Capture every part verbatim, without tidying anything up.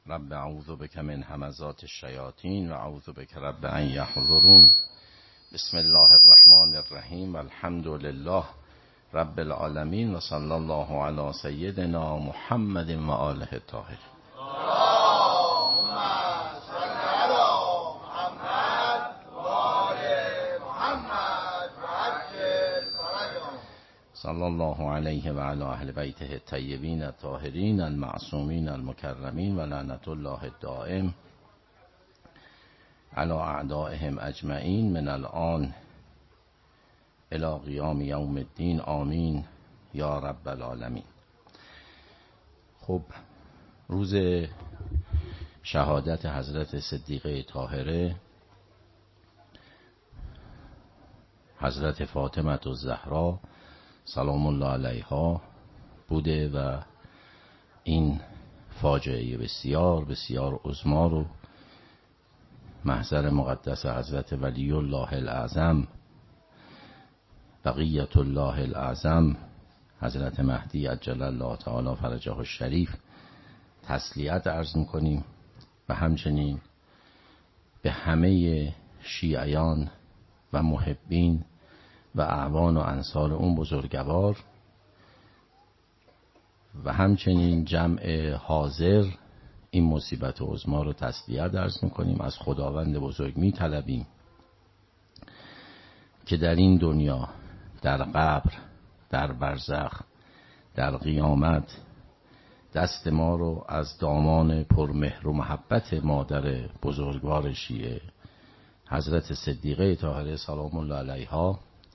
رب اعوذ بک من همزات الشیاطین و اعوذ بک رب ان یحضرون. بسم الله الرحمن الرحیم و الحمد لله رب العالمین و صلی الله علی سیدنا محمد و آله الطاهرین. صلی الله علیه و علی اهل بیته الطیبین الطاهرین المعصومین المکرمین و لعنت الله الدائم علی اعدائهم اجمعین من الان الی قیام یوم الدین آمین یا رب العالمین. خب روز شهادت حضرت صدیقه طاهره حضرت فاطمه الزهرا سلام الله علیها بوده و این فاجعه بسیار بسیار عظما رو محضر مقدس حضرت ولی الله الاعظم بقیت الله الاعظم حضرت مهدی عجل الله تعالی فرجه الشریف تسلیت عرض میکنیم و همچنین به همه شیعیان و محبین و اعوان و انصار اون بزرگوار و همچنین جمع حاضر این مصیبت عظما رو تسلیت عرض میکنیم. از خداوند بزرگ میطلبیم که در این دنیا، در قبر، در برزخ، در قیامت دست ما رو از دامان پرمهر و محبت مادر بزرگوار شیعه حضرت صدیقه طاهره سلام الله علیها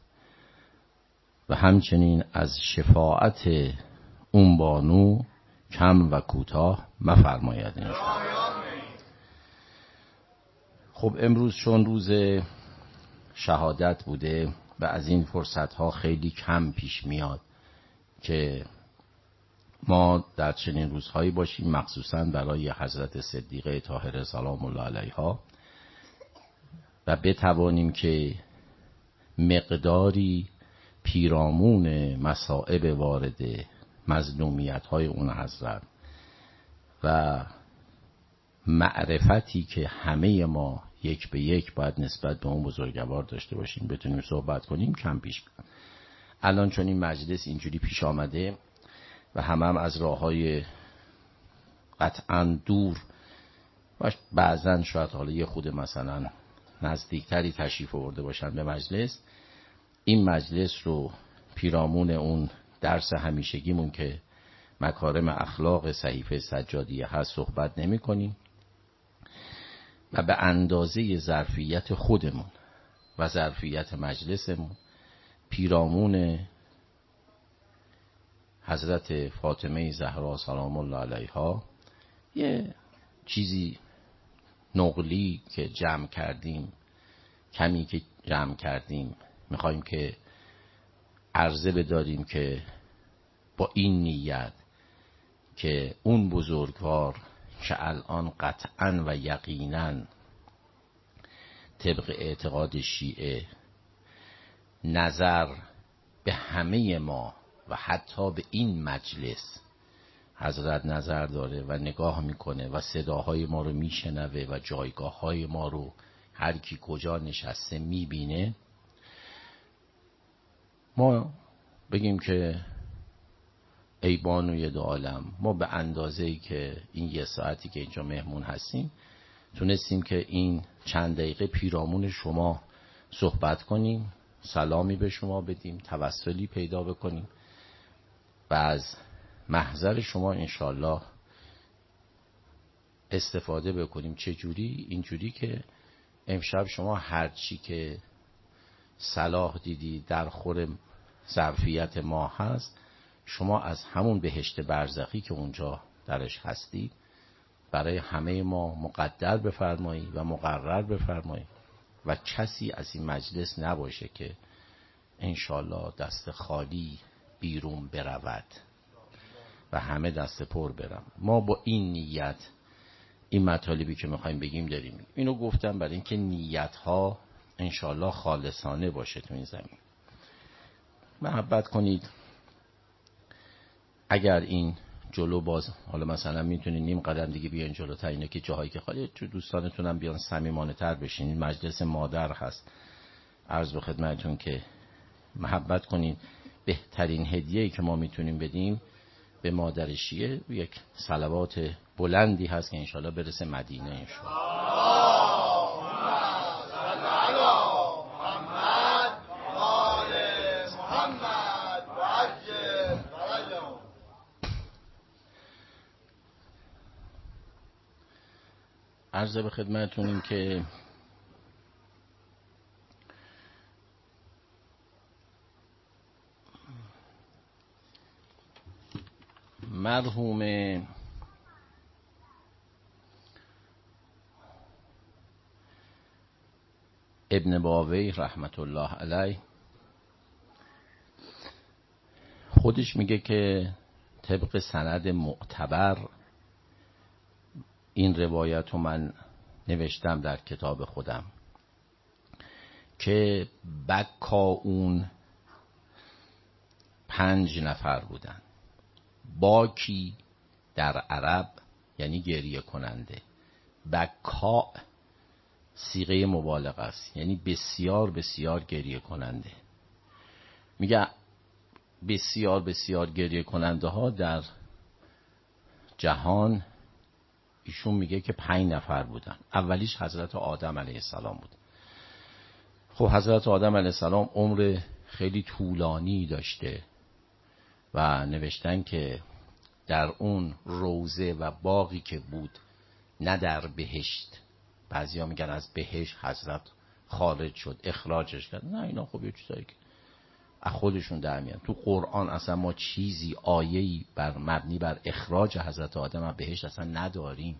و همچنین از شفاعت اون بانو کم و کوتاه مفرماید انشاءالله. خب امروز چون روز شهادت بوده و از این فرصت ها خیلی کم پیش میاد که ما در چنین روزهایی باشیم، مخصوصا برای حضرت صدیقه طاهره سلام الله علیها، و بتوانیم که مقداری پیرامون مصائب وارد مظلومیت های اون حضرت و معرفتی که همه ما یک به یک باید نسبت به اون بزرگوار داشته باشیم بتونیم صحبت کنیم کم پیش کنیم. الان چون این مجلس اینجوری پیش آمده و همه هم از راه های قطعا دور و بعضن شاید حالا یه خود مثلا نزدیکتری تشریف آورده باشن به مجلس، این مجلس رو پیرامون اون درس همیشگیمون که مکارم اخلاق صحیفه سجادیه هست صحبت نمی کنیم و به اندازه ظرفیت خودمون و ظرفیت مجلسمون پیرامون حضرت فاطمه زهرا سلام الله علیها یه چیزی نقلی که جمع کردیم، کمی که جمع کردیم، میخوایم که عرضه بداریم که با این نیت که اون بزرگوار که الان قطعا و یقینا طبق اعتقاد شیعه نظر به همه ما و حتی به این مجلس حضرت نظر داره و نگاه میکنه و صداهای ما رو میشنوه و جایگاه های ما رو هر کی کجا نشسته میبینه، ما بگیم که ای بانوی دو عالم، ما به اندازه‌ای که این یه ساعتی که اینجا مهمون هستیم تونستیم که این چند دقیقه پیرامون شما صحبت کنیم، سلامی به شما بدیم، توسلی پیدا بکنیم و از محضر شما انشالله استفاده بکنیم. چه جوری؟ اینجوری که امشب شما هرچی که صلاح دیدی در خور ظرفیت ما هست، شما از همون بهشت برزخی که اونجا درش هستید برای همه ما مقدر بفرمایی و مقرر بفرمایی و کسی از این مجلس نباشه که انشالله دست خالی بیرون برود و همه دست پر برم. ما با این نیت این مطالبی که میخوایم بگیم داریم. اینو گفتم برای اینکه نیت ها انشالله خالصانه باشه تو این زمین. محبت کنید. اگر این جلو باز حالا مثلا میتونین نیم قدم دیگه بیاین جلوتر، اینه که جاهایی که خالی تو دوستانتونم بیان صمیمانه تر بشین. این مجلس مادر هست. عرض به خدمتتون که محبت کنین. بهترین هدیه‌ای که ما میتونیم بدیم به مادر شیعه یک صلوات بلندی هست که انشالله برسه مدینه انشالله. عرض به خدمتتون این که مرحوم ابن باوی رحمت الله علیه خودش میگه که طبق سند معتبر این روایت رو من نوشتم در کتاب خودم که بکاون پنج نفر بودن. باکی در عرب یعنی گریه کننده. بکا صیغه مبالغه است، یعنی بسیار بسیار گریه کننده. میگه بسیار بسیار گریه کننده ها در جهان، ایشون میگه که پنج نفر بودن. اولیش حضرت آدم علیه السلام بود. خب حضرت آدم علیه السلام عمر خیلی طولانی داشته و نوشتن که در اون روضه و باغی که بود، نه در بهشت، بعضیا میگن از بهشت حضرت خارج شد اخراجش کرد، نه اینا خب یه چیزایی که از خودشون در میان. تو قرآن اصلا ما چیزی آیه‌ای بر مبنی بر اخراج حضرت آدم از بهشت اصلا نداریم.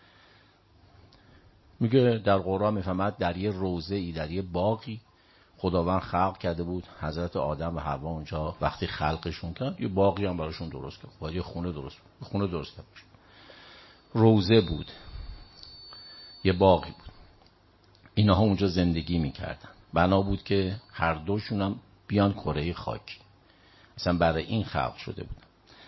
میگه در قرآن میفهمد در یه روضه ای، در یه باغی خداوند خلق کرده بود حضرت آدم و حوا. اونجا وقتی خلقشون کرد یه باغی هم براشون درست کرد، باید یه خونه درست کرد، خونه درست کرد. روضه بود، یه باغی بود، اینها اونجا زندگی میکردن. بنا بود که هر دوشون هم بیان کره خاکی، اصلا برای این خلق شده بود.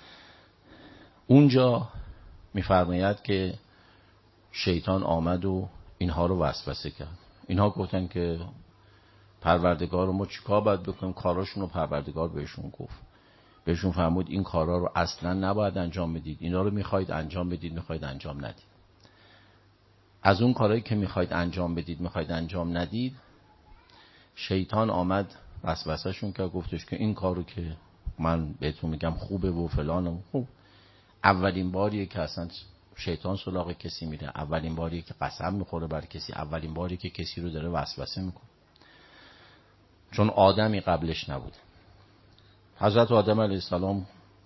اونجا میفرماید که شیطان آمد و اینها رو وسوسه کرد. اینها گفتن که پروردگار رو ما چیکار باید بکنیم؟ کاراشون رو پروردگار بهشون گفت، بهشون فرمود این کارا رو اصلا نباید انجام بدید، اینا رو میخواید انجام بدید، میخواید انجام ندید. از اون کارهایی که میخواید انجام بدید میخواید انجام ندید، شیطان آمد وسوسه‌شون کرد، گفتش که این کارو که من بهتون میگم خوبه و فلانه. خوب اولین باریه که اصلا شیطان سراغ کسی میره، اولین باریه که قسم میخوره بر کسی، اولین باریه که کسی رو داره وسوسه میکنه، چون آدمی قبلش نبود. حضرت آدم علیه السلام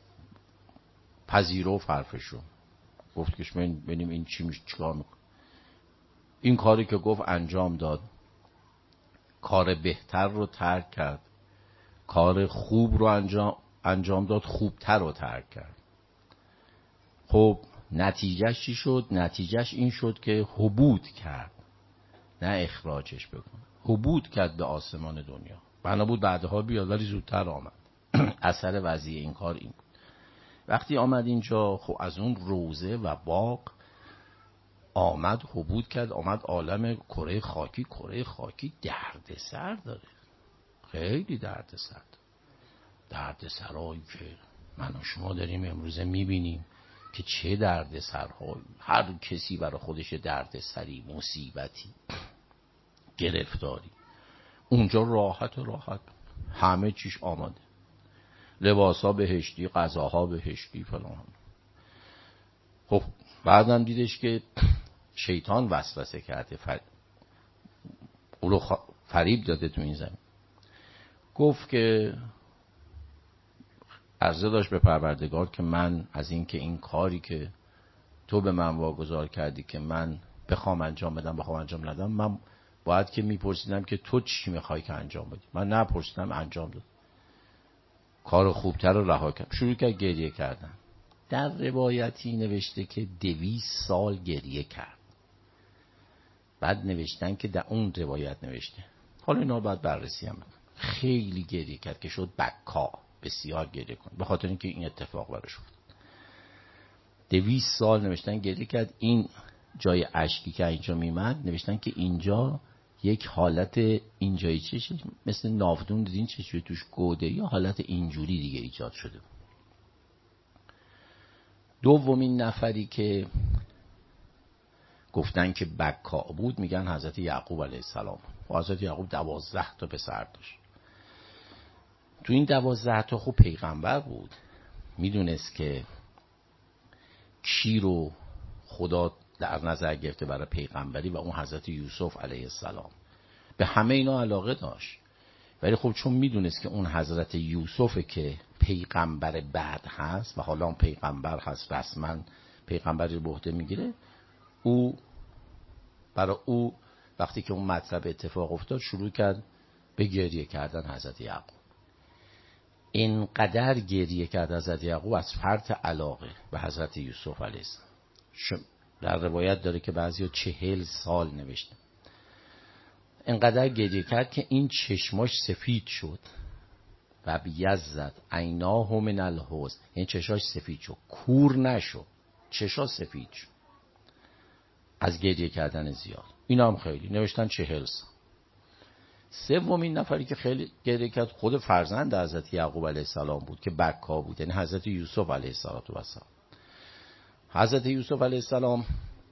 پذیرفت حرفش رو، گفت که ببینیم این چی میشه، چیکار میکنه. این کاری که گفت انجام داد، کار بهتر رو ترک کرد، کار خوب رو انجام انجام داد، خوبتر رو ترک کرد. خب نتیجهش چی شد؟ نتیجهش این شد که حبوط کرد، نه اخراجش بکنه، حبوط کرد به آسمان دنیا. بنا بود بعدها بیاد ولی زودتر آمد. اثر وضعی این کار این بود. وقتی آمد اینجا، خب از اون روضه و باغ آمد، حبوط کرد، آمد عالم کره خاکی. کره خاکی درد سر داره، خیلی درد سر داره. درد سرایی که من و شما داریم امروزه میبینیم که چه درد سرهایی، هر کسی برای خودش درد سری، مصیبتی، گرفتاری. اونجا راحت راحت همه چیش آماده، لباسا بهشتی، غذاها بهشتی، فلان. خب بعدم دیدش که شیطان وسوسه کرده، فر... او رو فریب داده تو این زمین. گفت که عرضه داشت به پروردگار که من از این که این کاری که تو به من واگذار کردی که من بخوام انجام بدم بخوام انجام ندم، من باید که میپرسیدم که تو چی میخوای که انجام بدی. من نپرسیدم، انجام داد، کار خوبتر رو رها کردم. شروع کرد گریه کردن. در روایتی نوشته که دویست سال گریه کرد. بعد نوشتن که در اون روایت نوشته، حالا اینا رو باید بررسی هم بکنم، خیلی گریه کرد که شد بکا، بسیار گریه کن، به خاطر اینکه این اتفاق براش افتاد. دویست سال نوشتن گریه کرد. این جای اشکی که اینجا میمد نوشتن که اینجا یک حالت اینجایی چشم مثل ناودون دیدین چشمی توش گوده یا حالت اینجوری دیگه ایجاد شده. دومین نفری که گفتن که بکا بود میگن حضرت یعقوب علیه السلام. و حضرت یعقوب دوازده تا پسر داشت. تو این دوازده تا خوب پیغمبر بود، میدونست که کی رو خدا در نظر گرفته برای پیغمبری و اون حضرت یوسف علیه السلام. به همه اینا علاقه داشت، ولی خب چون میدونست که اون حضرت یوسفه که پیغمبر بعد هست و حالا اون پیغمبر هست رسما پیغمبری به عهده میگیره، او برای او وقتی که اون مطلب اتفاق افتاد شروع کرد به گریه کردن حضرت یعقوب. اینقدر گریه کرد حضرت یعقوب از فرط علاقه به حضرت یوسف علیه السلام. در روایت داره که بعضیا چهل سال نوشته. اینقدر گریه کرد که این چشماش سفید شد و بیزد عیناه من الحزن، این چشاش سفید شد، کور نشد، چشاش سفید شد از گریه کردن زیاد. اینا هم خیلی نوشتن چهل سال. سومین نفری که خیلی گریه کرد خود فرزند حضرت یعقوب علیه السلام بود که بکا بود، یعنی حضرت یوسف علیه السلام. حضرت یوسف علیه السلام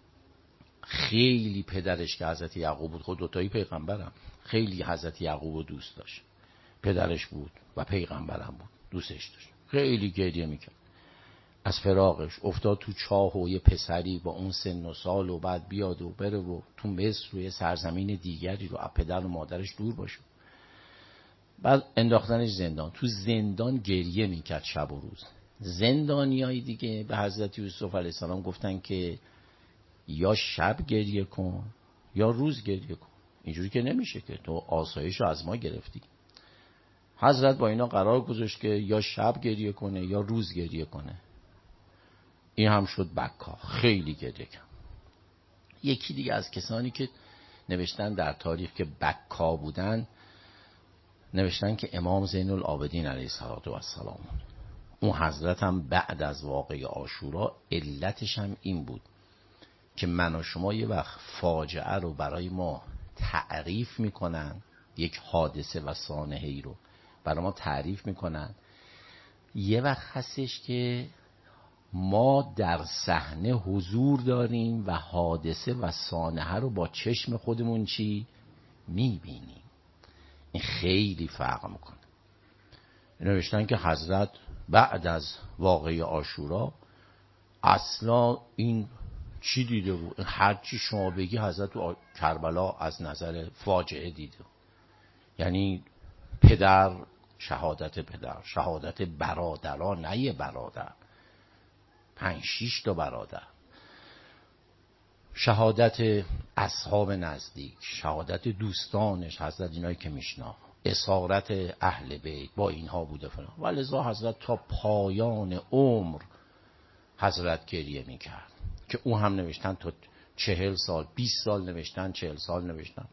خیلی پدرش که حضرت یعقوب بود، خود دوتایی پیغمبرم، خیلی حضرت یعقوب رو دوست داشت. پدرش بود و پیغمبرم بود، دوستش داشت. خیلی گریه میکرد از فراقش. افتاد تو چاه و یه پسری با اون سن و سال و بعد بیاد و بره و تو مصر روی سرزمین دیگری رو از پدر و مادرش دور باشه. بعد انداختنش زندان. تو زندان گریه میکرد شب و روز. زندانیای دیگه به حضرت یوسف علیه السلام گفتن که یا شب گریه کن یا روز گریه کن، اینجوری که نمیشه که تو آسایش رو از ما گرفتی. حضرت با اینا قرار گذاشت که یا شب گریه کنه یا روز گریه کنه. این هم شد بکا، خیلی گریه کرد. یکی دیگه از کسانی که نوشتن در تاریخ که بکا بودن نوشتن که امام زین العابدین علیه السلام. اون حضرت هم بعد از واقعه عاشورا علتش هم این بود که من و شما یه وقت فاجعه رو برای ما تعریف میکنن، یک حادثه و صحنه‌ای رو برای ما تعریف میکنن، یه وقت هستش که ما در صحنه حضور داریم و حادثه و صحنه رو با چشم خودمون چی میبینیم. این خیلی فرق میکنه. نوشتن که حضرت بعد از واقعه عاشورا اصلا این چی دیده بود؟ هر چی شما بگی حضرت تو کربلا از نظر فاجعه دیده. یعنی پدر، شهادت پدر، شهادت برادران، نه یه برادر، پنج شیش تا برادر، شهادت اصحاب نزدیک، شهادت دوستانش، حضرت اینایی که میشناخت، اسارت اهل بیت با اینها بوده فلان. ولذا حضرت تا پایان عمر حضرت گریه میکرد که اون هم نوشتن تا چهل سال، بیست سال نوشتن، چهل سال نوشتن.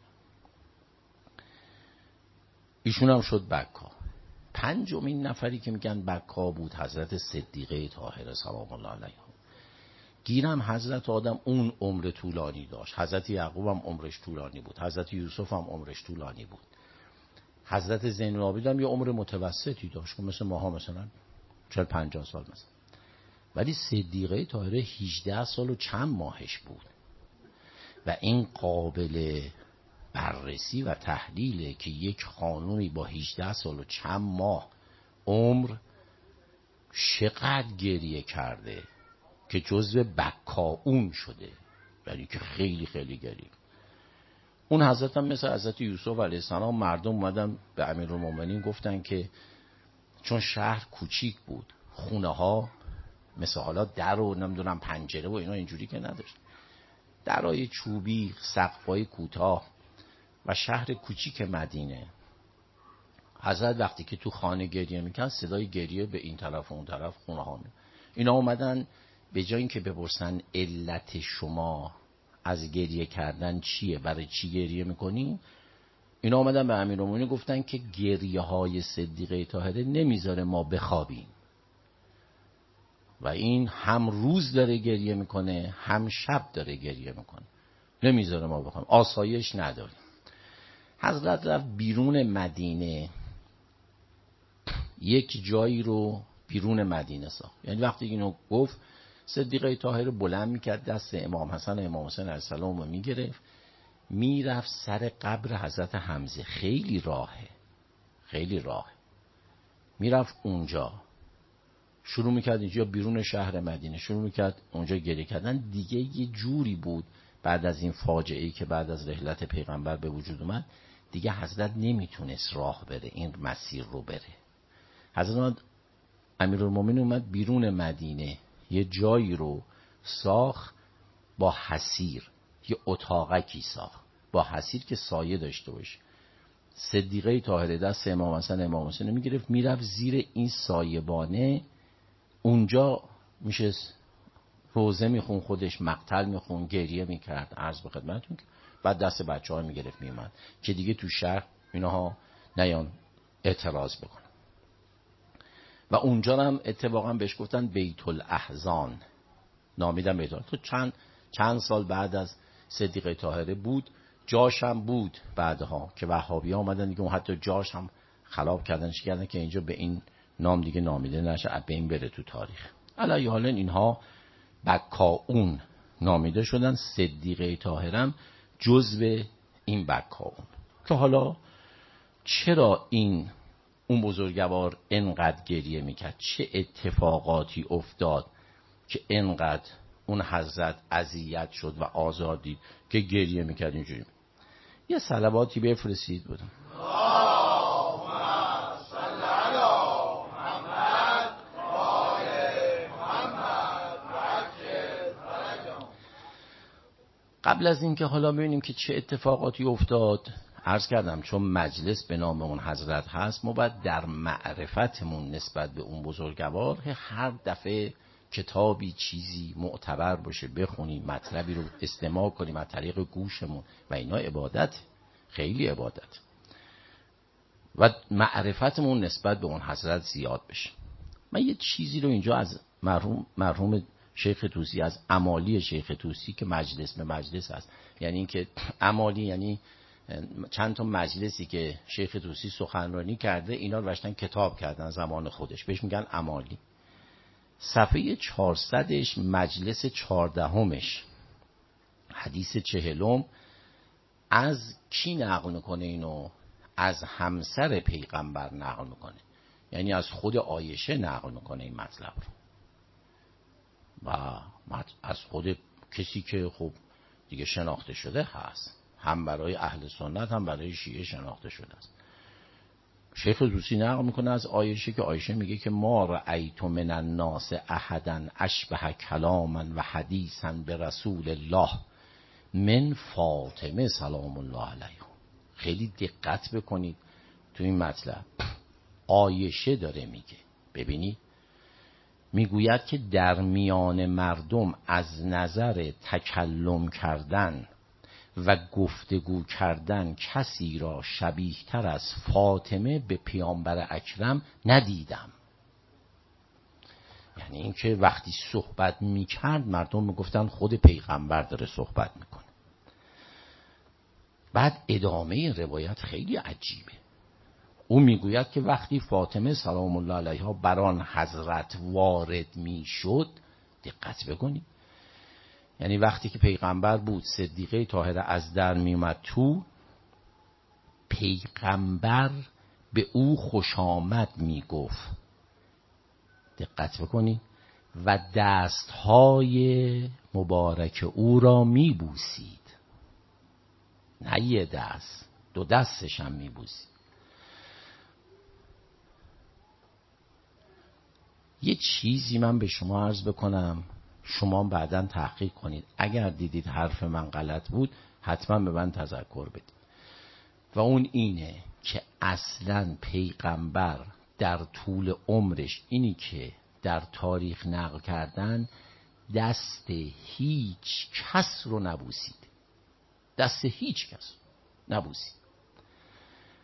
ایشون هم شد بکا. پنجمین نفری که میگن بکا بود حضرت صدیقه طاهره سلام الله علیها. گیرم حضرت آدم اون عمر طولانی داشت. حضرت یعقوب هم عمرش طولانی بود. حضرت یوسف هم عمرش طولانی بود. حضرت زین العابدین هم یه عمر متوسطی داشت، مثل ماها مثلا چهل پنجاه سال مثلا. ولی صدیقه طاهره هجده سال و چند ماهش بود و این قابل بررسی و تحلیله که یک خانومی با هجده سال و چند ماه عمر چقدر گریه کرده که جزو بکاون شده، یعنی که خیلی خیلی گریه. اون حضرت هم مثل حضرت یوسف علیه السلام مردم اومدن به امیرالمومنین گفتن که چون شهر کوچیک بود، خونه ها مثل حالا در و نمیدونم پنجره و اینا اینجوری که نداشت، درای چوبی، سقفای کوتاه و شهر کوچیک مدینه. حضرت وقتی که تو خانه گریه میکرد صدای گریه به این طرف و اون طرف خونه ها می. اینا اومدن به جای اینکه بپرسن علت شما از گریه کردن چیه، برای چی گریه میکنی، اینا اومدن به امیرالمومنین گفتن که گریه های صدیقه طاهره نمیذاره ما بخوابیم. و این هم روز داره گریه میکنه هم شب داره گریه میکنه، نمیذاره ما بخوایم، آسایش نداریم. حضرت رفت بیرون مدینه، یک جایی رو بیرون مدینه ساخت. یعنی وقتی اینو گفت صدیقه طاهره بلند میکرد دست امام حسن و امام حسین علیه السلام رو میگرفت میرفت سر قبر حضرت حمزه. خیلی راهه، خیلی راهه. میرفت اونجا شروع میکرد، اینجا بیرون شهر مدینه شروع میکرد اونجا گریه کردن. دیگه یه جوری بود بعد از این فاجعه‌ای که بعد از رحلت پیغمبر به وجود اومد، دیگه حضرت نمیتونست راه بره، این مسیر رو بره. حضرت امیرالمومنین اومد بیرون مدینه یه جایی رو ساخت با حصیر، یه اتاقکی ساخت با حصیر که سایه داشته باشه. صدیقه طاهره دست امام حسن امام حسین میگرفت میرفت زیر این سایبانه، اونجا میشه روزه میخون، خودش مقتل میخون، گریه میکرد. عرض به خدمتتون که بعد دست بچه ها میگرفت میومد که دیگه تو شهر اینها نیان اعتراض بکنن. و اونجا هم اتفاقا بهش گفتن بیت الاحزان، نامیدن بیت الاحزان. تو چند چند سال بعد از صدیقه طاهره بود، جاش هم بود بعدها که وهابی ها اومدن دیگه، اون حتی جاش هم خراب کردنش کردن که اینجا به این نام دیگه نامیده نشه، به این بره تو تاریخ. علی حالا اینها بکاؤون نامیده شدن. صدیقه طاهرم جزو این بکاؤون. که حالا چرا این اون بزرگوار انقدر گریه میکرد؟ چه اتفاقاتی افتاد که انقدر اون حضرت اذیت شد و آزادی که گریه میکرد اینجوری؟ یه صلواتی بفرستید بودم. قبل از این که حالا ببینیم که چه اتفاقاتی افتاد، عرض کردم چون مجلس به نام اون حضرت هست، ما باید در معرفتمون نسبت به اون بزرگوار هر دفعه کتابی چیزی معتبر باشه بخونیم، مطلبی رو استماع کنیم از طریق گوشمون، و اینا عبادت، خیلی عبادت، و معرفتمون نسبت به اون حضرت زیاد بشه. من یه چیزی رو اینجا از مرحوم مرحوم شیخ طوسی، از امالی شیخ طوسی که مجلس به مجلس هست، یعنی اینکه امالی یعنی چند تا مجلسی که شیخ طوسی سخنرانی کرده، اینا رو بشتن کتاب کردن زمان خودش، بهش میگن امالی. صفحه چهارصدش مجلس چهاردهمش حدیث چهلم از کی نقل میکنه؟ اینو از همسر پیغمبر نقل میکنه، یعنی از خود عایشه نقل میکنه این مطلب رو، و از خود کسی که خب دیگه شناخته شده هست، هم برای اهل سنت هم برای شیعه شناخته شده است. شیخ طوسی نقل میکنه از عایشه که عایشه میگه که ما رأیت من الناس احدا اشبه کلاما و حدیثا به رسول الله من فاطمه سلام الله علیها. خیلی دقت بکنید تو این مطلب، عایشه داره میگه. ببینید میگوید که در میان مردم از نظر تکلم کردن و گفتگو کردن کسی را شبیه تر از فاطمه به پیامبر اکرم ندیدم. یعنی اینکه وقتی صحبت میکرد مردم میگفتن خود پیغمبر داره صحبت میکنه. بعد ادامه روایت خیلی عجیبه. او میگوید که وقتی فاطمه سلام الله علیها بر آن حضرت وارد میشد، دقت بکنید، یعنی وقتی که پیغمبر بود صدیقه طاهره از در میومد تو، پیغمبر به او خوش آمد میگفت، دقت بکنید، و دستهای مبارک او را میبوسید. نه یه دست، دو دستش هم میبوسید. یه چیزی من به شما عرض بکنم، شما بعداً تحقیق کنید، اگر دیدید حرف من غلط بود حتما به من تذکر بدید. و اون اینه که اصلاً پیغمبر در طول عمرش، اینی که در تاریخ نقل کردن، دست هیچ کس رو نبوسید، دست هیچ کس نبوسید.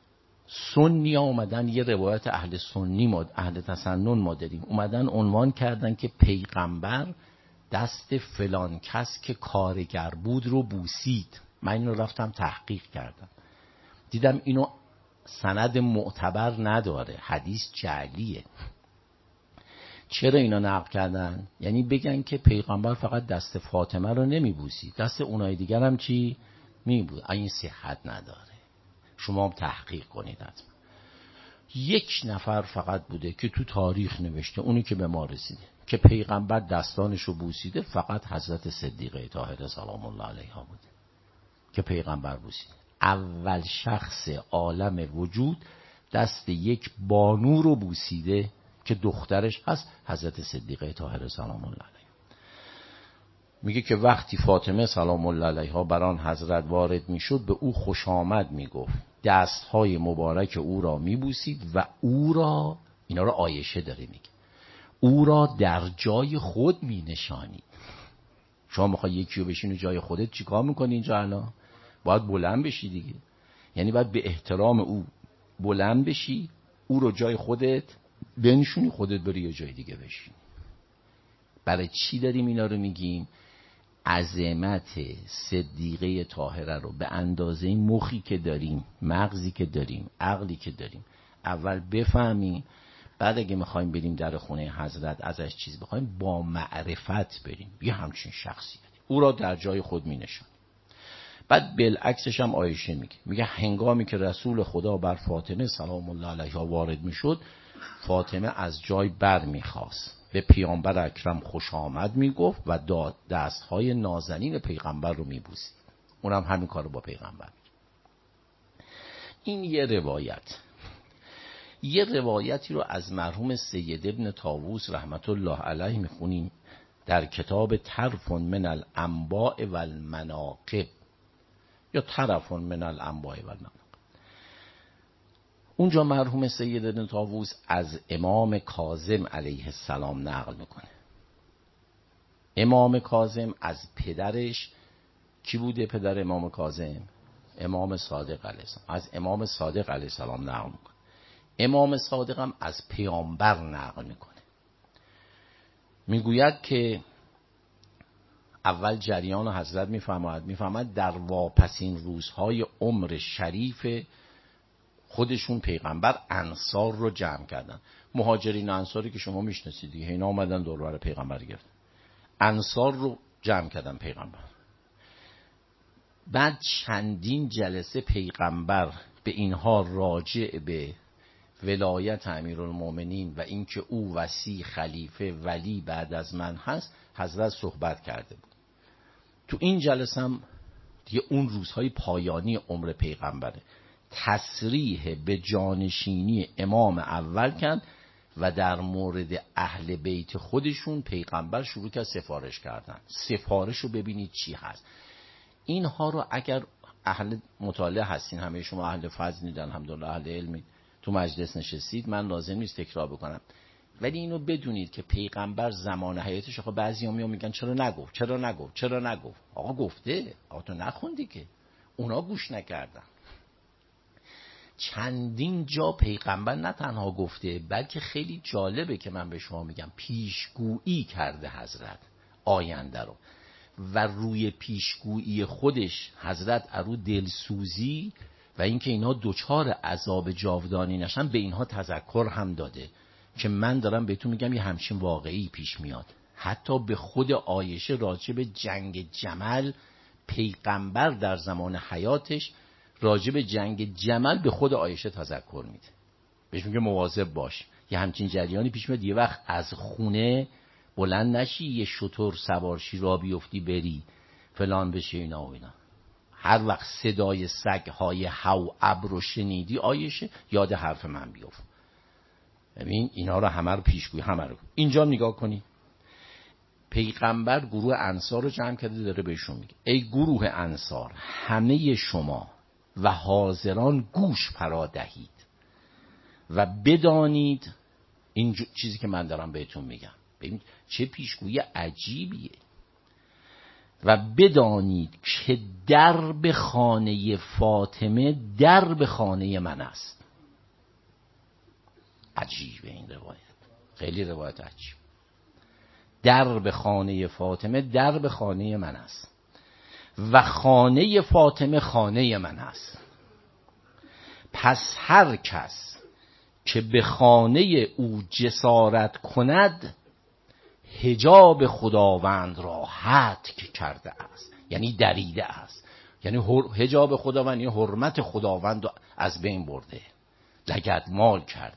سنی آمدن، یه روایت اهل سنی ما اهل تسنن ما داریم، اومدن عنوان کردن که پیغمبر دست فلان کس که کارگر بود رو بوسید. من اینو رفتم تحقیق کردم، دیدم اینو سند معتبر نداره، حدیث جعلیه. چرا اینا نقل کردن؟ یعنی بگن که پیغمبر فقط دست فاطمه رو نمیبوسید، دست اونای دیگر هم چی میبوسید. این صحت نداره، شما هم تحقیق کنید حتما. یک نفر فقط بوده که تو تاریخ نوشته، اونی که به ما رسیده، که پیغمبر دستانش رو بوسیده، فقط حضرت صدیقه طاهره سلام الله علیها بوده که پیغمبر بوسیده. اول شخص عالم وجود دست یک بانو رو بوسیده که دخترش هست، حضرت صدیقه طاهره سلام الله علیها. میگه که وقتی فاطمه سلام الله علیها بر آن حضرت وارد میشد، به او خوش آمد میگفت، دستهای مبارک او را میبوسید و او را، اینا را عایشه داره میگه، او را در جای خود مینشانید. شما میخوای یکی رو بشینی جای خودت، چیکار میکنی اینجا الان؟ باید بلند بشی دیگه، یعنی باید به احترام او بلند بشی، او رو جای خودت بنشونی، خودت بری یه جای دیگه بشینی. برای چی داریم اینا رو میگیم؟ عظمت صدیقه طاهره رو به اندازه مخی که داریم، مغزی که داریم، عقلی که داریم اول بفهمیم، بعد اگه میخوایم بریم در خونه حضرت ازش چیز بخوایم، با معرفت بریم. یه همچین شخصیتی او را در جای خود مینشان. بعد بالعکسش هم عایشه میگه، میگه هنگامی که رسول خدا بر فاطمه سلام الله علیها وارد میشد، فاطمه از جای بر میخواست، به پیامبر اکرم خوش آمد میگفت و دستهای نازنین پیغمبر رو میبوسید. اونم همین کارو با پیغمبر. این یه روایت. یه روایتی رو از مرحوم سید ابن طاووس رحمت الله علیه میخونیم در کتاب طرف من الانباء و المناقب، یا طرف من الانباء و المناقب. اونجا مرحوم سید ابن طاووس از امام کاظم علیه السلام نقل میکنه. امام کاظم از پدرش، کی بوده پدر امام کاظم؟ امام صادق علیه السلام. از امام صادق علیه السلام نقل میکنه. امام صادق هم از پیامبر نقل میکنه، میگوید که اول جریان حضرت میفرماید میفرماید در واپسین روزهای عمر شریف خودشون پیغمبر انصار رو جمع کردن. مهاجرین انصاری که شما میشناسید دیگه، اینا اومدن دور و بر پیغمبر گرفتن، انصار رو جمع کردن پیغمبر. بعد چندین جلسه پیغمبر به اینها راجع به ولایت امیرالمومنین و اینکه او وصی، خلیفه، ولی بعد از من هست حضرت صحبت کرده بود. تو این جلسه هم دیگه اون روزهای پایانی عمر پیغمبره، تصریح به جانشینی امام اول کرد و در مورد اهل بیت خودشون پیغمبر شروع کرد سفارش کردن. سفارش رو ببینید چی هست. اینها رو اگر اهل مطالعه هستین، همه شما اهل فضل نیدن الحمدلله، اهل علمی، تو مجلس نشستید، من لازم نیست تکرار بکنم، ولی اینو بدونید که پیغمبر زمان حیاتش، آقا بعضیا میان میگن چرا نگفت چرا نگفت چرا نگفت آقا گفته، آقا تو نخوندی که، اونا گوش نکردن. چندین جا پیغمبر نه تنها گفته، بلکه خیلی جالبه که من به شما میگم پیشگویی کرده حضرت آینده رو، و روی پیشگویی خودش حضرت ارو دلسوزی و اینکه اینا دوچار عذاب جاودانی نشن به اینها تذکر هم داده که من دارم بهتون میگم یه همچین واقعی پیش میاد. حتی به خود عایشه راجع به جنگ جمل پیغمبر در زمان حیاتش راجع به جنگ جمل به خود عایشه تذکر میده، بهش میگه مواظب باش، یه همچین جریانی پیش میاد، یه وقت از خونه بلند نشی یه شتر سوارشی را بیفتی بری فلان بشه اینا و اینا. هر وقت صدای سگ‌های هو ابر رو شنیدی عایشه یاد حرف من بیفت. ببین اینا رو همه رو پیشگویی، همه رو اینجا نگاه کنی. پیغمبر گروه انصار رو جمع کرده، داره بهشون میگه ای گروه انصار، همه شما و حاضران گوش فرا دهید و بدانید این چیزی که من دارم بهتون میگم. ببین چه پیشگویی عجیبیه. و بدانید که درب خانه فاطمه درب خانه من است. عجیبه این روایت، خیلی روایت عجیب. در به خانه فاطمه در به خانه من است و خانه فاطمه خانه من است. پس هر کس که به خانه او جسارت کند حجاب خداوند را هتک کرده است، یعنی دریده است. یعنی حجاب خداوند، یعنی حرمت خداوند را از بین برده، لگدمال کرده.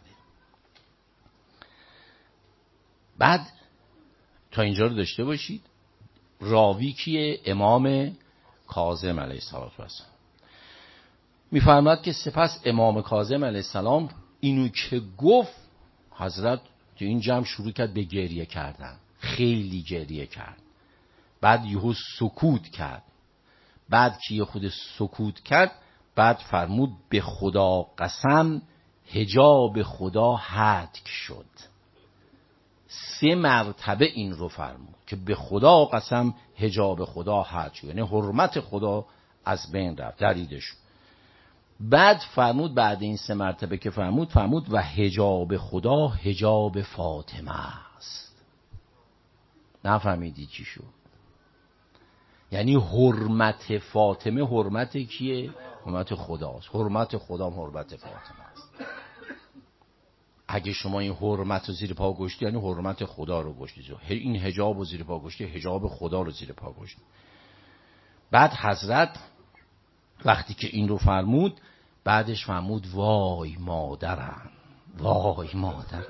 بعد تا اینجا رو داشته باشید. راوی کیه؟ امام کاظم علیه السلام. میفرماد که سپس امام کاظم علیه السلام اینو که گفت، حضرت تو این جمع شروع کرد به گریه کردن، خیلی گریه کرد. بعد یهو سکوت کرد. بعد که یه خود سکوت کرد، بعد فرمود به خدا قسم حجاب خدا هتک شد. سه مرتبه این رو فرمود که به خدا قسم حجاب خدا هتک شد، یعنی حرمت خدا از بین رفت، دریده شد. بعد فرمود، بعد این سه مرتبه که فرمود، فرمود و حجاب خدا حجاب فاطمه است. نفهمیدی چی شد؟ یعنی حرمت فاطمه حرمت کیه؟ حرمت خداست. حرمت خدا حرمت فاطمه است. اگه شما این حرمت رو زیر پا گشتی، یعنی حرمت خدا رو گشتی. این حجاب رو زیر پا گشتی، حجاب خدا رو زیر پا گشتی. بعد حضرت وقتی که این رو فرمود، بعدش فرمود وای مادرم، وای مادرم.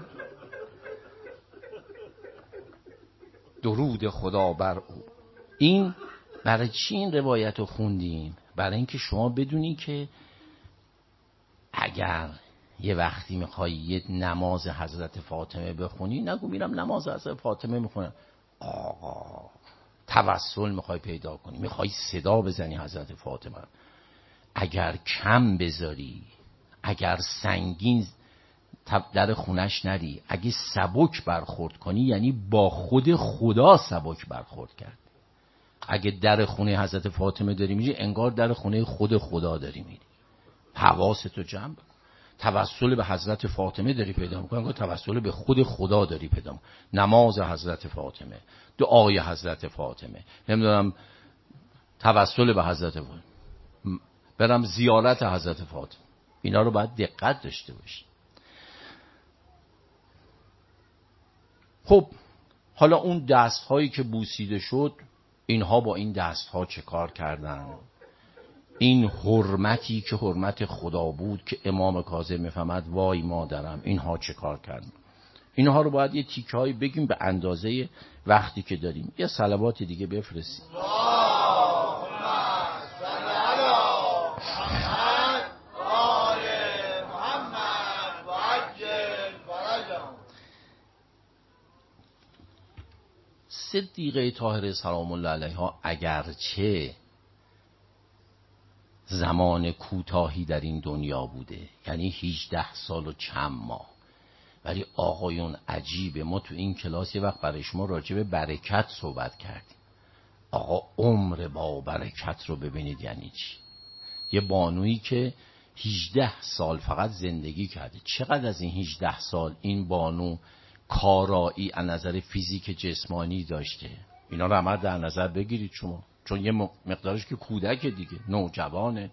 درود خدا بر او. این برای چی این روایت رو خوندیم؟ برای اینکه شما بدونی که اگر یه وقتی میخوای یه نماز حضرت فاطمه بخونی، نگو میرم نماز حضرت فاطمه میخونم. آقا توسل میخوای پیدا کنی، میخوای صدا بزنی حضرت فاطمه، اگر کم بذاری، اگر سنگین در خونش نری، اگه سبک برخورد کنی، یعنی با خود خدا سبک برخورد کرد. اگه در خونه حضرت فاطمه داری میری، انگار در خونه خود خدا داری میری. حواستو جمع کن. توسل به حضرت فاطمه داری پیدا میکنی، انگار توسل به خود خدا داری پیدا میکنی. نماز حضرت فاطمه، دعای حضرت فاطمه، نمیدونم توسل به حضرت فاطمه، برم زیارت حضرت فاطمه. اینا رو باید دقت داشته باشی. خب حالا اون دست هایی که بوسیده شد، اینها با این دست ها چه کار کردن؟ این حرمتی که حرمت خدا بود که امام کاظم میفهمد وای مادرم، اینها چه کار کردن؟ اینها رو باید یه تیکه هایی بگیم به اندازه وقتی که داریم. یه صلوات دیگه بفرستیم. صدیقه طاهره سلام الله علیها اگرچه زمان کوتاهی در این دنیا بوده، یعنی هجده سال و چند ماه، ولی آقایون عجیبه. ما تو این کلاس یه وقت برای شما راجع به برکت صحبت کردیم. آقا عمر با برکت رو ببینید یعنی چی. یه بانویی که هجده سال فقط زندگی کرده، چقدر از این هجده سال این بانو کارایی از نظر فیزیک جسمانی داشته؟ اینا رو هم در نظر بگیرید شما، چون یه مقدارش که کودک دیگه، نوجوانه.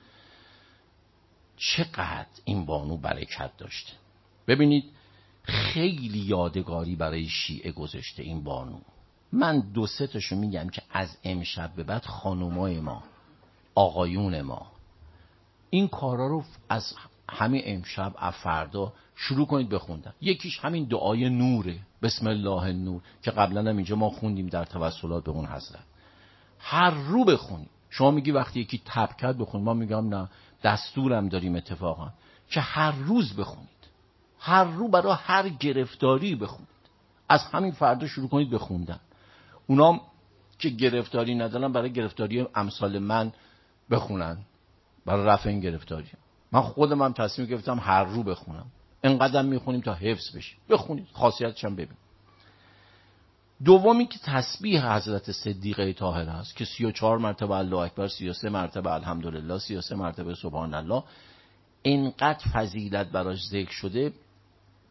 چقدر این بانو برکت داشته. ببینید خیلی یادگاری برای شیعه گذاشته این بانو. من دو سه تاشو میگم که از امشب به بعد خانومای ما، آقایون ما این کارا رو از همین امشب از فردا شروع کنید بخوندن. یکیش همین دعای نوره، بسم الله النور، که قبلا هم اینجا ما خوندیم در توسلات به اون حضرت. هر رو بخونید. شما میگی وقتی یکی تب کرد بخونید، ما میگم نه، دستورم داریم اتفاقا که هر روز بخونید. هر رو برای هر گرفتاری بخونید. از همین فردا شروع کنید بخوندن. اونام که گرفتاری ندارن برای گرفتاری امثال من بخونن، برای رفع این گرفتاری. من خودم هم تصمیم گرفتم هر رو بخونم. اینقدر میخونیم تا حفظ بشه. بخونید، خاصیتش هم ببین. دومی که تسبیح حضرت صدیقه طاهره است که سی و چهار مرتبه الله اکبر، سی و سه مرتبه الحمدلله، سی و سه مرتبه سبحان الله. اینقدر فضیلت براش ذکر شده.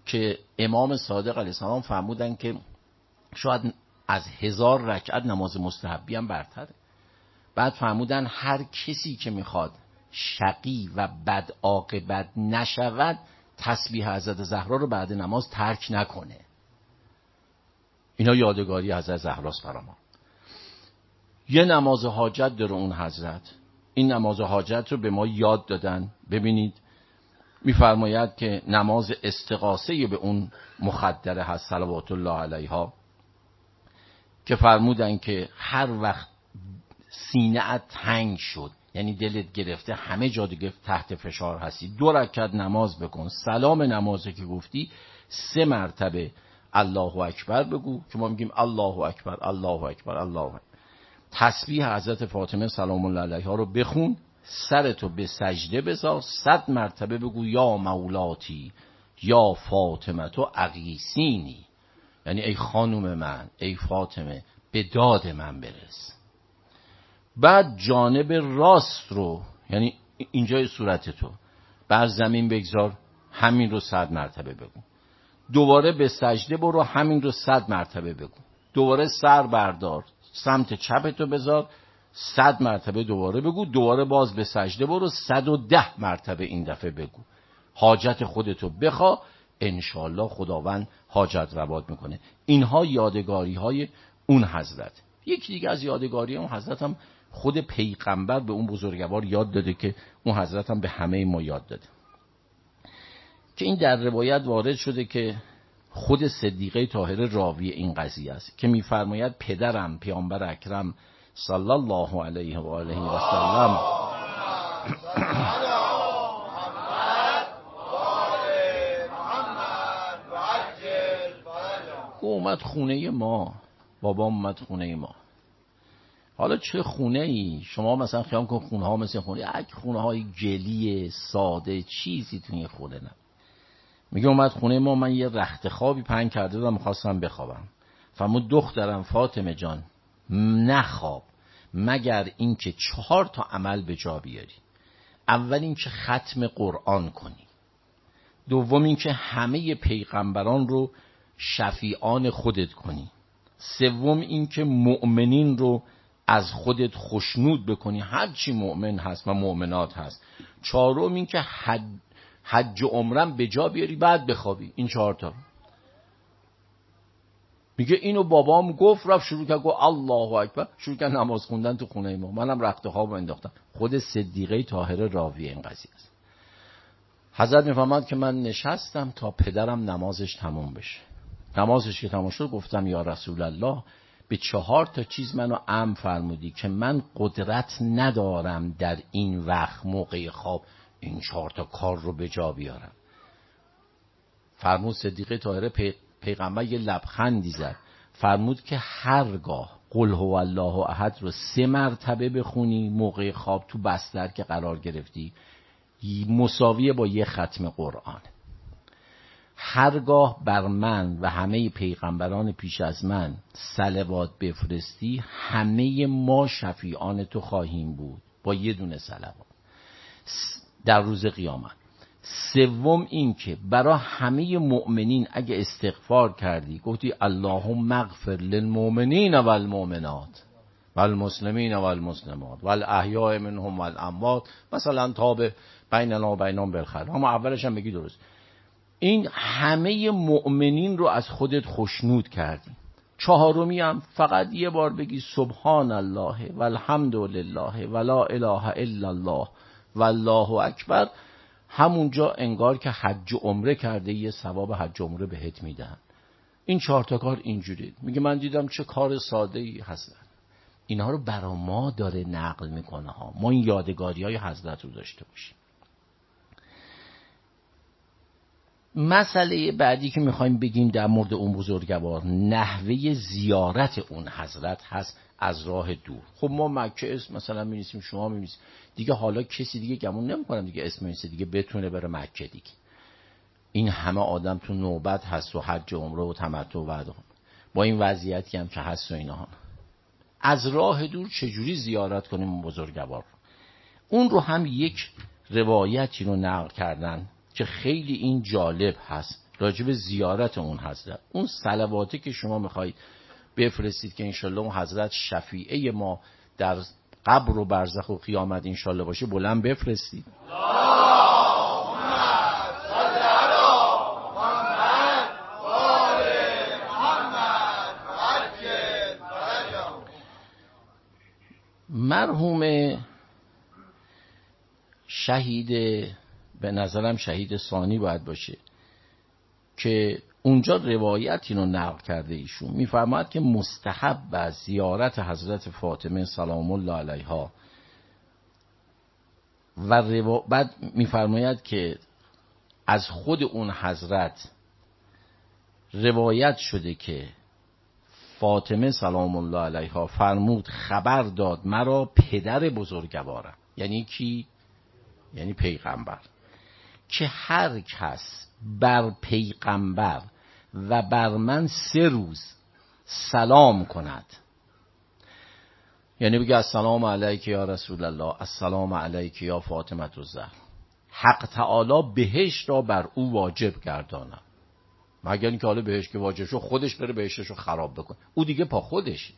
که امام صادق علیه السلام فرمودن که شاید از هزار رکعت نماز مستحبی هم برتره. بعد فرمودن هر کسی که میخواد شقی و بد عاقبت نشود تسبیح حضرت زهرا رو بعد نماز ترک نکنه. اینا یادگاری حضرت زهراست برای ما. یه نماز حاجت داره اون حضرت. این نماز حاجت رو به ما یاد دادن. ببینید میفرماید که نماز استغاثه به اون مخدره هست صلوات الله علیها، که فرمودن که هر وقت سینه‌ات تنگ شد، یعنی دلت گرفته، همه جا دیگه تحت فشار هستی، دو رکعت نماز بکن، سلام نمازی که گفتی سه مرتبه الله اکبر بگو، که ما میگیم الله اکبر الله اکبر الله اکبر. تسبیح حضرت فاطمه سلام الله علیها رو بخون، سرتو به سجده بذار، صد مرتبه بگو یا مولاتی یا فاطمه تو اغیثینی، یعنی ای خانوم من، ای فاطمه به داد من برس. بعد جانب راست رو، یعنی اینجای صورتتو بر زمین بگذار، همین رو صد مرتبه بگو. دوباره به سجده برو، همین رو صد مرتبه بگو. دوباره سر بردار، سمت چپتو بذار، صد مرتبه دوباره بگو. دوباره باز به سجده برو، صد و ده مرتبه این دفعه بگو. حاجت خودتو بخوا، انشالله خداوند حاجت روات میکنه. اینها یادگاری های اون حضرت. یکی دیگه از یادگاری اون حضرت هم خود پیغمبر به اون بزرگوار یاد داده، که اون حضرت هم به همه ما یاد داده، که این در روایت وارد شده که خود صدیقه طاهره راوی این قضیه است، که میفرماید پدرم پیامبر اکرم صلی الله علیه و آله و سلم اومد خونه ما، بابا اومد خونه ما. حالا چه خونه ای؟ شما مثلا خیال کن خونه ها مثل خونه یک خونه های گلی ساده، چیزی تو این خونه نه. میگه اومد خونه ما، من یه رخت خوابی پهن کرده بودم، می‌خواستم بخوابم. فرمود دخترم فاطمه جان نخواب مگر اینکه چهار تا عمل به جا بیاری. اول اینکه ختم قرآن کنی، دوم اینکه همه پیغمبران رو شفیعان خودت کنی، سوم اینکه مؤمنین رو از خودت خوشنود بکنی، هر چی مؤمن هست و مؤمنات هست، چهارم اینکه حج حج و عمرم به جا بیاری بعد بخوابی. این چهار تا. میگه اینو بابام گفت، رفت شروع کرد گفت الله اکبر، شروع کرد نماز خوندن تو خونه ما. منم رخت خواب انداختم. خود صدیقه طاهره راوی این قضیه است. حضرت میفرماد که من نشستم تا پدرم نمازش تموم بشه. نمازش که تموم شد گفتم یا رسول الله به چهار تا چیز منو امر فرمودی که من قدرت ندارم در این وقت موقع خواب این چهار تا کار رو به جا بیارم. فرمود صدیقه طاهره پی... پیغمبر یه لبخندی زد، فرمود که هرگاه قل هو الله احد رو سه مرتبه بخونی موقع خواب تو بستر که قرار گرفتی، مساویه با یه ختم قرآن. هرگاه بر من و همه پیغمبران پیش از من صلوات بفرستی، همه ما شفیعان تو خواهیم بود با یه دونه صلوات در روز قیامت. سوم این که برای همه مؤمنین اگه استغفار کردی گفتی اللهم اغفر للمؤمنین و المؤمنات و المسلمین و المسلمات و الاحیاء منهم و الاموات، مثلا تا به بیننا و بینهم بالخیر، اما اولش هم بگی درست. این همه مؤمنین رو از خودت خوشنود کردی. چهارمی هم فقط یه بار بگی سبحان الله و الحمد لله و لا اله الا الله و الله اکبر، همونجا انگار که حج و عمره کرده، یه ثواب حج و عمره بهت میدن. این چهار تا کار اینجوری. میگه من دیدم چه کار ساده ای هستن. اینها رو برا ما داره نقل میکنه ها. ما این یادگاری های حضرت رو داشته باشیم. مسئله بعدی که میخوایم بگیم در مورد اون بزرگوار، نحوه زیارت اون حضرت هست از راه دور. خب ما مکه اسم مثلا می‌نویسیم، شما می‌نویسید دیگه، حالا کسی دیگه گمون نمی‌کنم دیگه اسم می‌نویسه دیگه بتونه بره مکه دیگه. این همه آدم تو نوبت هست و حج و عمره و تمتع و بعد با این وضعیتی هم که هست و اینا، از راه دور چجوری زیارت کنیم اون بزرگوار؟ اون رو هم یک روایتی رو نقل کردن که خیلی این جالب هست راجب زیارت اون حضرت. اون صلواتی که شما میخواید بفرستید که انشالله اون حضرت شفیعه ما در قبر و برزخ و قیامت انشالله باشه، بلند بفرستید. مرحوم شهید، به نظرم شهید ثانی باید باشه که اونجا روایتی رو نقل کرده ایشون، میفرماید که مستحب از زیارت حضرت فاطمه سلام الله علیها و روا... بعد میفرماید که از خود اون حضرت روایت شده که فاطمه سلام الله علیها فرمود خبر داد مرا پدر بزرگوارم، یعنی کی؟ یعنی پیغمبر، که هر کس بر پیغمبر و بر من سه روز سلام کند، یعنی بگه السلام علیک یا رسول الله، السلام علیک یا فاطمه الزهرا، حق تعالی بهشت را بر او واجب گردانم. مگر اینکه حالا بهشت که واجب شو خودش بره بهشتشو خراب بکن، او دیگه پا خودشه.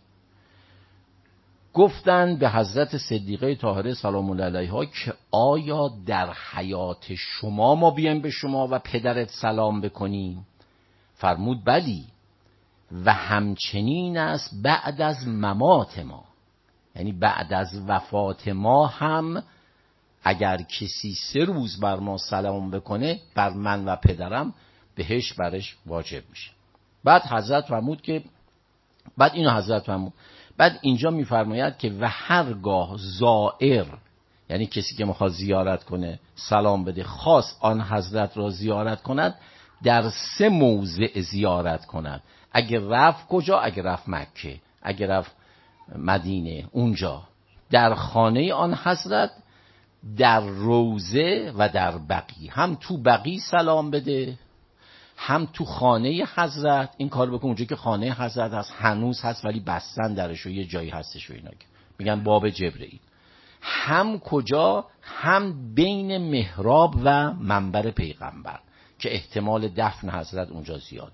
گفتن به حضرت صدیقه طاهره سلام الله علیها که آیا در حیات شما ما بیایم به شما و پدرت سلام بکنیم؟ فرمود بلی، و همچنین است بعد از ممات ما، یعنی بعد از وفات ما هم اگر کسی سه روز بر ما سلام بکنه، بر من و پدرم، بهش برش واجب میشه. بعد حضرت فرمود که بعد اینو حضرت فرمود بعد اینجا میفرماید که و هرگاه زائر، یعنی کسی که میخواد زیارت کنه سلام بده، خاص آن حضرت را زیارت کند، در سه موضع زیارت کند. اگر رفت کجا؟ اگر رفت مکه، اگر رفت مدینه، اونجا در خانه آن حضرت، در روضه و در بقی، هم تو بقی سلام بده هم تو خانه حضرت. این کار بکن اونجا که خانه حضرت هست، هنوز هست ولی بستن درش و یه جایی هستش و اینا که میگن باب جبرئیل. هم کجا؟ هم بین محراب و منبر پیغمبر که احتمال دفن حضرت اونجا زیاده.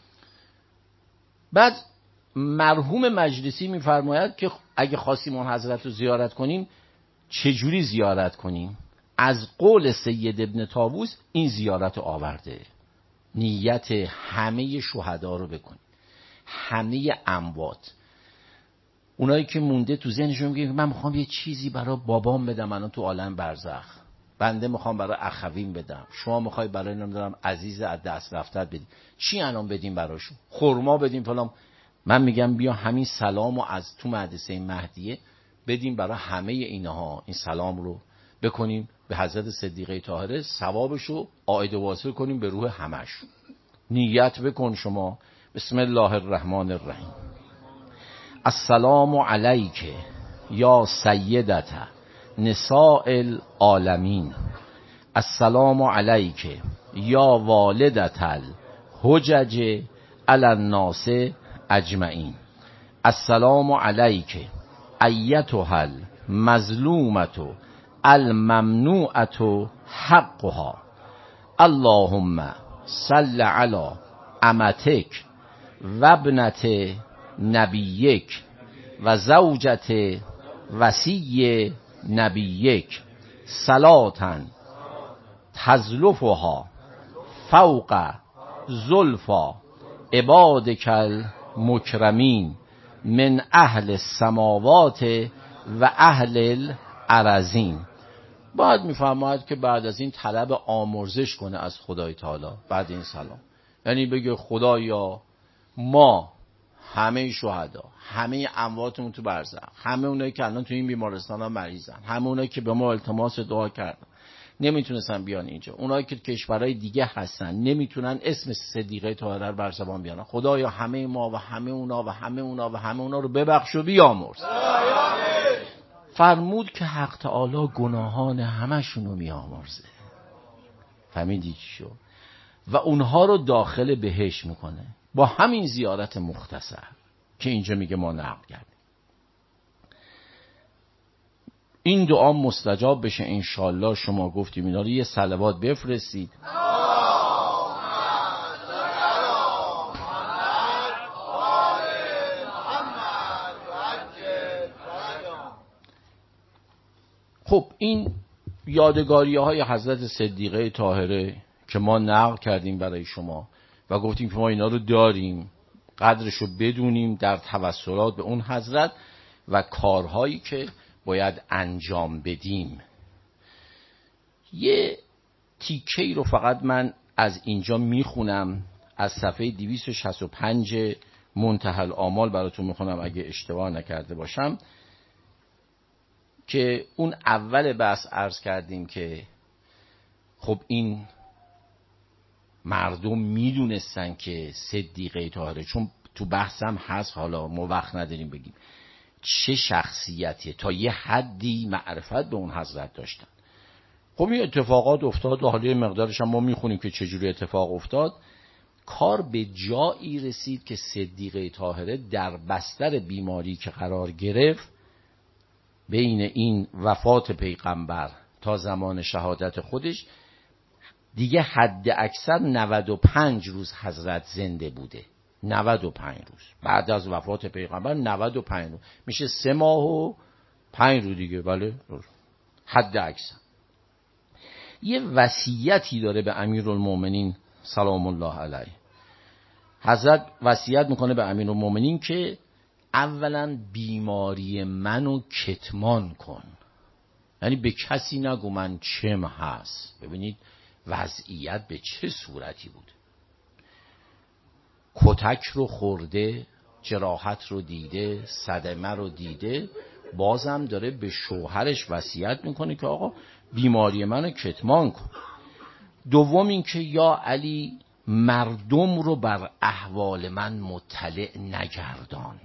بعد مرحوم مجلسی میفرماید که اگه خواستیم اون حضرت رو زیارت کنیم چجوری زیارت کنیم؟ از قول سید ابن طاووس این زیارت رو آورده، نیت همه شهدا رو بکنید، همه اموات، اونایی که مونده تو ذهنشون میگه من میخوام یه چیزی برای بابام بدم الان تو عالم برزخ، بنده میخوام برای اخوین بدم، شما میخوای برای نمیدونم عزیز از دست رفتت بدیم، چی الان بدیم براشون؟ خرما بدیم فلان. من میگم بیا همین سلامو از تو مدرسه مهدیه بدیم برای همه اینها، این سلام رو بکنیم به حضرت صدیقه طاهره، ثوابشو عائد و واصل کنیم به روح همش. نیت بکن شما. بسم الله الرحمن الرحیم. السلام علیک یا سیدت نساء العالمین، السلام علیک یا والدت الحجج علی الناس اجمعین، السلام علیک ایتها المظلومة الممنوعة حقها، اللهم صل علی امتک و ابنت نبیک و زوجت وصی نبیک صلاة تزلفها فوق زلفا عبادک المکرمین من اهل السماوات و اهل الارضین. بعد میفرماید که بعد از این طلب آمرزش کنه از خدای تعالی بعد این سلام، یعنی بگه خدایا ما همه شهدا، همه امواتمون تو برزخ، همه اونایی که الان تو این بیمارستان ها مریضن، همه اونایی که به ما التماس دعا کردن نمیتونستن بیان اینجا، اونایی که کشورهای دیگه هستن نمیتونن اسم صدیقه طاهره رو بر زبان بیارن، خدایا همه ما و همه اونا و همه اونا و همه اونا رو ببخش و بیامرز. فرمود که حق تعالی گناهان همشون رو میامرزه. فهمیدی چی شد؟ و اونها رو داخل بهشت میکنه با همین زیارت مختصر که اینجا میگه ما نقل کردیم. این دعا مستجاب بشه انشالله. شما گفتیم اینا رو یه صلوات بفرستید. خب این یادگاری های حضرت صدیقه طاهره که ما نقل کردیم برای شما و گفتیم که ما اینا رو داریم، قدرشو بدونیم در توسلات به اون حضرت و کارهایی که باید انجام بدیم. یه تیکه‌ای رو فقط من از اینجا میخونم، از صفحه دویست و شصت و پنج منتهی الآمال براتون میخونم اگه اشتباه نکرده باشم، که اون اول بحث عرض کردیم که خب این مردم میدونستن که صدیقه طاهره، چون تو بحثم هست، حالا ما وقت نداریم بگیم چه شخصیتی تا یه حدی معرفت به اون حضرت داشتن. خب این اتفاقات افتاد و حالا مقدارش هم ما میخونیم که چجوری اتفاق افتاد. کار به جایی رسید که صدیقه طاهره در بستر بیماری که قرار گرفت، بین این وفات پیغمبر تا زمان شهادت خودش دیگه حد اکثر نود و پنج روز حضرت زنده بوده. نود و پنج روز بعد از وفات پیغمبر، نود و پنج روز میشه سه ماه و پنج روز دیگه. بله حد اکثر. یه وصیتی داره به امیرالمومنین سلام الله علیه. حضرت وصیت میکنه به امیرالمومنین که اولا بیماری منو کتمان کن، یعنی به کسی نگو من چم هست. ببینید وضعیت به چه صورتی بود. کتک رو خورده، جراحت رو دیده، صدمه رو دیده، بازم داره به شوهرش وصیت میکنه که آقا بیماری منو کتمان کن. دوم این که یا علی مردم رو بر احوال من مطلع نگردان،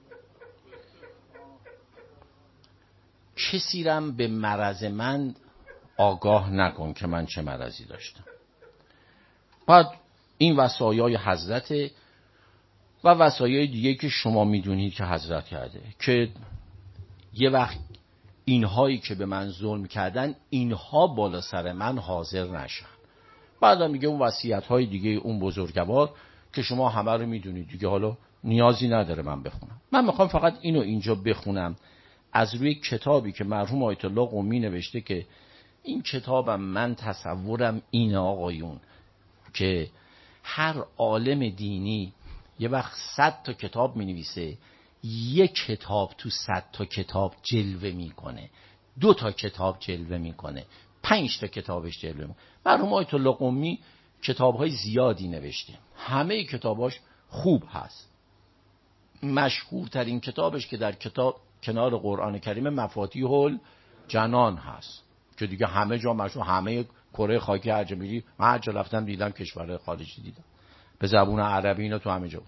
کسی رم به مرض من آگاه نکن که من چه مرضی داشتم. بعد این وصایای حضرت و وصایای دیگه که شما میدونید که حضرت کرده که یه وقت اینهایی که به من ظلم کردن اینها بالا سر من حاضر نشن. بعدم میگه اون وصیت‌های دیگه اون بزرگوار که شما همه رو میدونید دیگه، حالا نیازی نداره من بخونم. من میخوام فقط اینو اینجا بخونم از روی کتابی که مرحوم آیت الله قمی نوشته، که این کتابم من تصورم این آقایون که هر عالم دینی یه وقت صد تا کتاب می نویسه، یک کتاب تو صد تا کتاب جلوه میکنه، دو تا کتاب جلوه میکنه، پنج تا کتابش جلوه میکنه. مرحوم آیت الله قمی کتابهای زیادی نوشته، همه کتاباش خوب هست. مشهورترین کتابش که در کتاب کنار قرآن کریم مفاتیح الجنان هست که دیگه همه جا مشهور، همه کره خاکی هر جا میری، من هر جا رفتم دیدم، کشور خارجی دیدم، به زبون عربی اینا تو همه جا.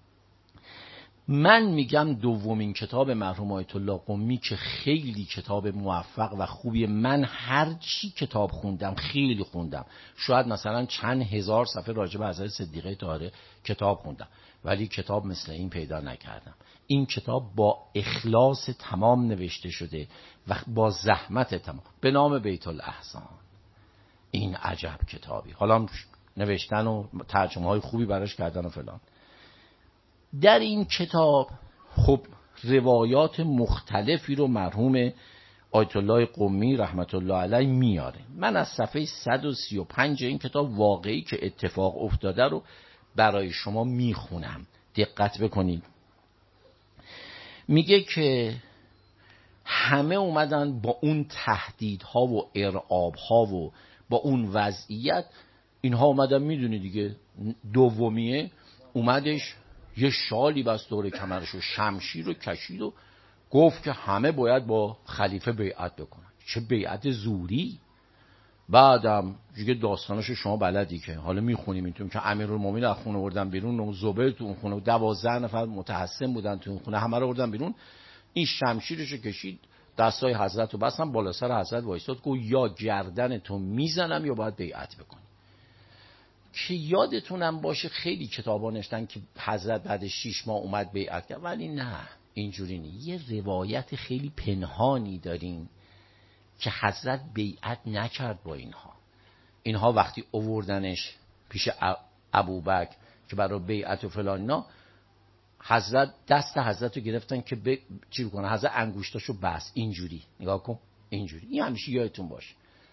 من میگم دومین کتاب مرحوم آیت الله قمی که خیلی کتاب موفق و خوبی، من هر چی کتاب خوندم خیلی خوندم، شاید مثلا چند هزار صفحه راجع به حضرت صدیقه طاهره کتاب خوندم، ولی کتاب مثل این پیدا نکردم. این کتاب با اخلاص تمام نوشته شده و با زحمت تمام، به نام بیت الاحزان. این عجب کتابی، حالا نوشتن و ترجمه های خوبی براش کردن و فلان. در این کتاب خب روایات مختلفی رو مرحوم آیت الله قمی رحمت الله علیه میاره. من از صفحه صد و سی و پنج این کتاب واقعی که اتفاق افتاده رو برای شما میخونم، دقت بکنید. میگه که همه اومدن با اون تهدیدها و ارعابها و با اون وضعیت، اینها اومدن، میدونی دیگه، دومیه اومدش یه شالی بست دور کمرش و شمشیر رو کشید و گفت که همه باید با خلیفه بیعت بکنن. چه بیعت زوری! بعدم دیگه داستاناشو شما بلدی که حالا میخونیم اینطور که امیرالمومنین از خونه بردن بیرون و زبیر تو اون خونه، دوازده نفر متحسن بودن تو اون خونه، همه رو بردن بیرون. این شمشیرشو کشید، دستای حضرت رو بستن، بالا سر حضرت وایساد، گفت یا گردن تو میزنم یا باید بیعت بکنی. که یادتونم باشه خیلی کتابا نوشتن که حضرت بعد شش ماه اومد بیعت کرد، ولی نه، اینجوری نیست. یه روایت خیلی پنهانی داریم که حضرت بیعت نکرد با اینها. اینها وقتی آوردنش پیش ابوبکر که برای بیعت و فلان اینا، حضرت دست حضرت رو گرفتن که ب... چی بکنه، حضرت انگشتاشو بست اینجوری، نگاه کن، اینجوری. این همیشه یادتون باشه.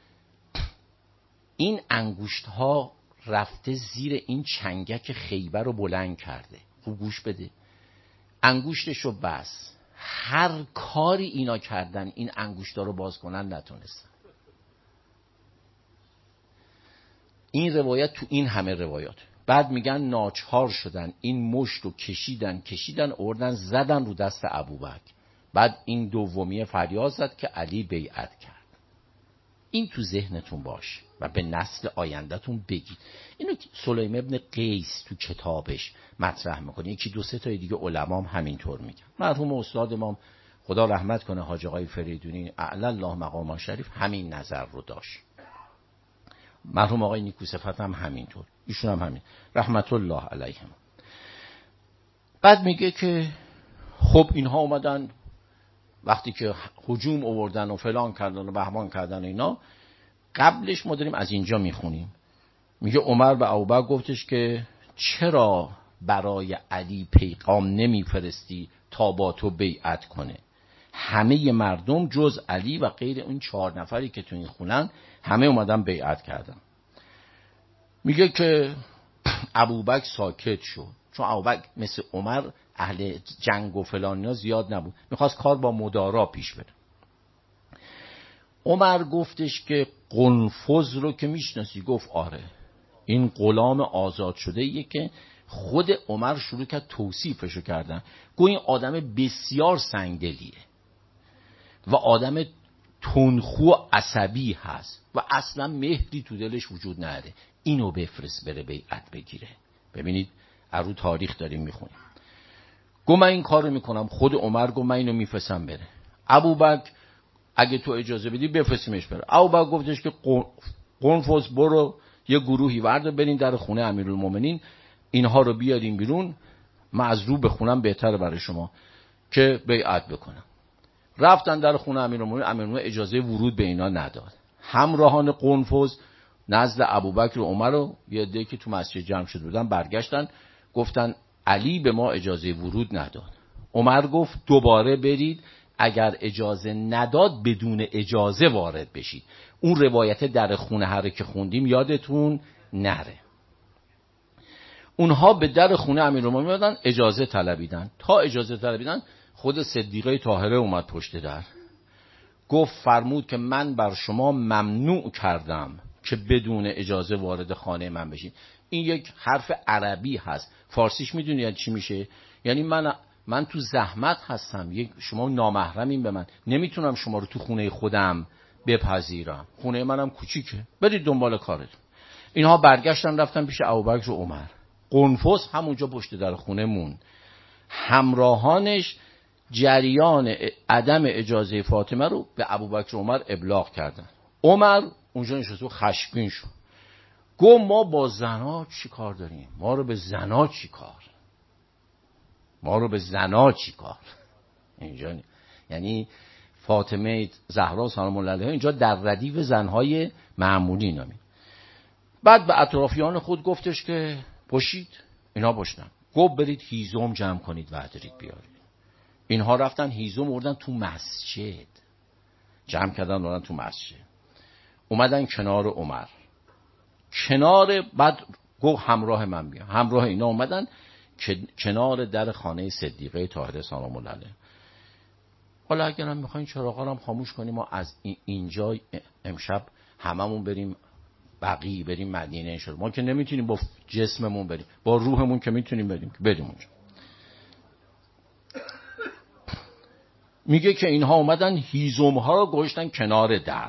این انگشت ها رفته زیر این چنگک خیبر رو بلند کرده. خوب گوش بده. انگشتشو بس. هر کاری اینا کردن این انگشتا رو باز کنن نتونستن. این روایت تو این همه روایات. بعد میگن ناچار شدن این مشت رو کشیدن کشیدن آوردن زدن رو دست ابوبکر. بعد این دومیه فریاد زد که علی بیعت کرد. این تو ذهنتون باشه و به نسل آیندهتون بگید. اینو سلیم ابن قیس تو کتابش مطرح میکنه. یکی دو سه تا دیگه علمام همینطور میگن. مرحوم استاد امام خدا رحمت کنه حاج آقای فریدونی اعلی الله مقام شریف همین نظر رو داشت. مرحوم آقای نیکو صفت هم همینطور. ایشون هم همین رحمت الله علیهم. بعد میگه که خب اینها اومدن وقتی که هجوم آوردن و فلان کردن و بهمان کردن اینا، قبلش ما داریم از اینجا میخونیم. میگه عمر به ابوبکر گفتش که چرا برای علی پیغام نمیفرستی تا با تو بیعت کنه؟ همه مردم جز علی و غیر اون چهار نفری که تو این خونن همه اومدن بیعت کردن. میگه که ابوبکر ساکت شد، چون ابوبکر مثل عمر اهل جنگ و فلان زیاد نبود، میخواست کار با مدارا پیش بره. عمر گفتش که قنفذ رو که میشناسی؟ گفت آره، این غلام آزاد شده ایه که خود عمر شروع کرد توصیفشو کردن. گویا این آدم بسیار سنگدلیه و آدم تندخو و عصبی هست و اصلا مهری تو دلش وجود نداره. اینو بفرست بره بیعت بگیره. ببینید ارو تاریخ داریم میخونیم. گو من این کارو میکنم. خود عمر گو من اینو میفرستم بره. ابوبکر اگه تو اجازه بدی بفرستیمش بره. ابوبکر گفتش که قنفذ برو یه گروهی ورده برین در خونه امیرالمومنین، اینها رو بیارین بیرون، معذور بخونم بهتره برای شما که بیعت بکنم. رفتن در خونه امیرالمومنین، امیرالمومنین اجازه ورود به اینا نداد. همراهان قنفذ نزد ابوبکر و عمر و یه عده‌ای که تو مسجد جمع شده بودن برگشتن گفتن علی به ما اجازه ورود نداد. عمر گفت دوباره برید، اگر اجازه نداد بدون اجازه وارد بشید. اون روایت در خونه هر که خوندیم یادتون نره. اونها به در خونه امیرالمومنین میادن اجازه طلبیدن. تا اجازه طلبیدن خود صدیقه طاهره اومد پشت در، گفت فرمود که من بر شما ممنوع کردم که بدون اجازه وارد خانه من بشین. این یک حرف عربی هست، فارسیش میدونید چی میشه؟ یعنی من من تو زحمت هستم، یک شما نامحرمین به من، نمیتونم شما رو تو خونه خودم بپذیرم، خونه منم کوچیکه، برید دنبال کارتون. اینها برگشتن رفتن پیش ابوبکر و عمر. قنفذ همونجا پشت در خونه مون. همراهانش جریان عدم اجازه فاطمه رو به ابوبکر و عمر ابلاغ کردن. عمر اونجا نشسته خشمگین شد، گفت ما با زنا چی کار داریم؟ ما رو به زنا چی کار؟ ما رو به زنا چی کار؟ اینجا نی. یعنی فاطمه زهرا سلام الله علیها اینجا در ردیف زنهای معمولی نامید. بعد به اطرافیان خود گفتش که پشید، اینا پشتن. گفت برید هیزم جمع کنید و ادرید بیارید. اینها رفتن هیزم آوردن تو مسجد، جمع کردن آوردن تو مسجد، اومدن کنار عمر، کنار، بعد گفت همراه من بیا. همراه اینا اومدن که کنار در خانه صدیقه طاهره سلام الله علیها. حالا اگر هم میخواین چراغا رو خاموش کنیم ما از اینجا امشب هممون بریم بقیع، بریم مدینه انشالله. ما که نمیتونیم با جسممون بریم، با روحمون که میتونیم بریم، بریم اونجا. میگه که اینها اومدن هیزم ها رو گذاشتن کنار در.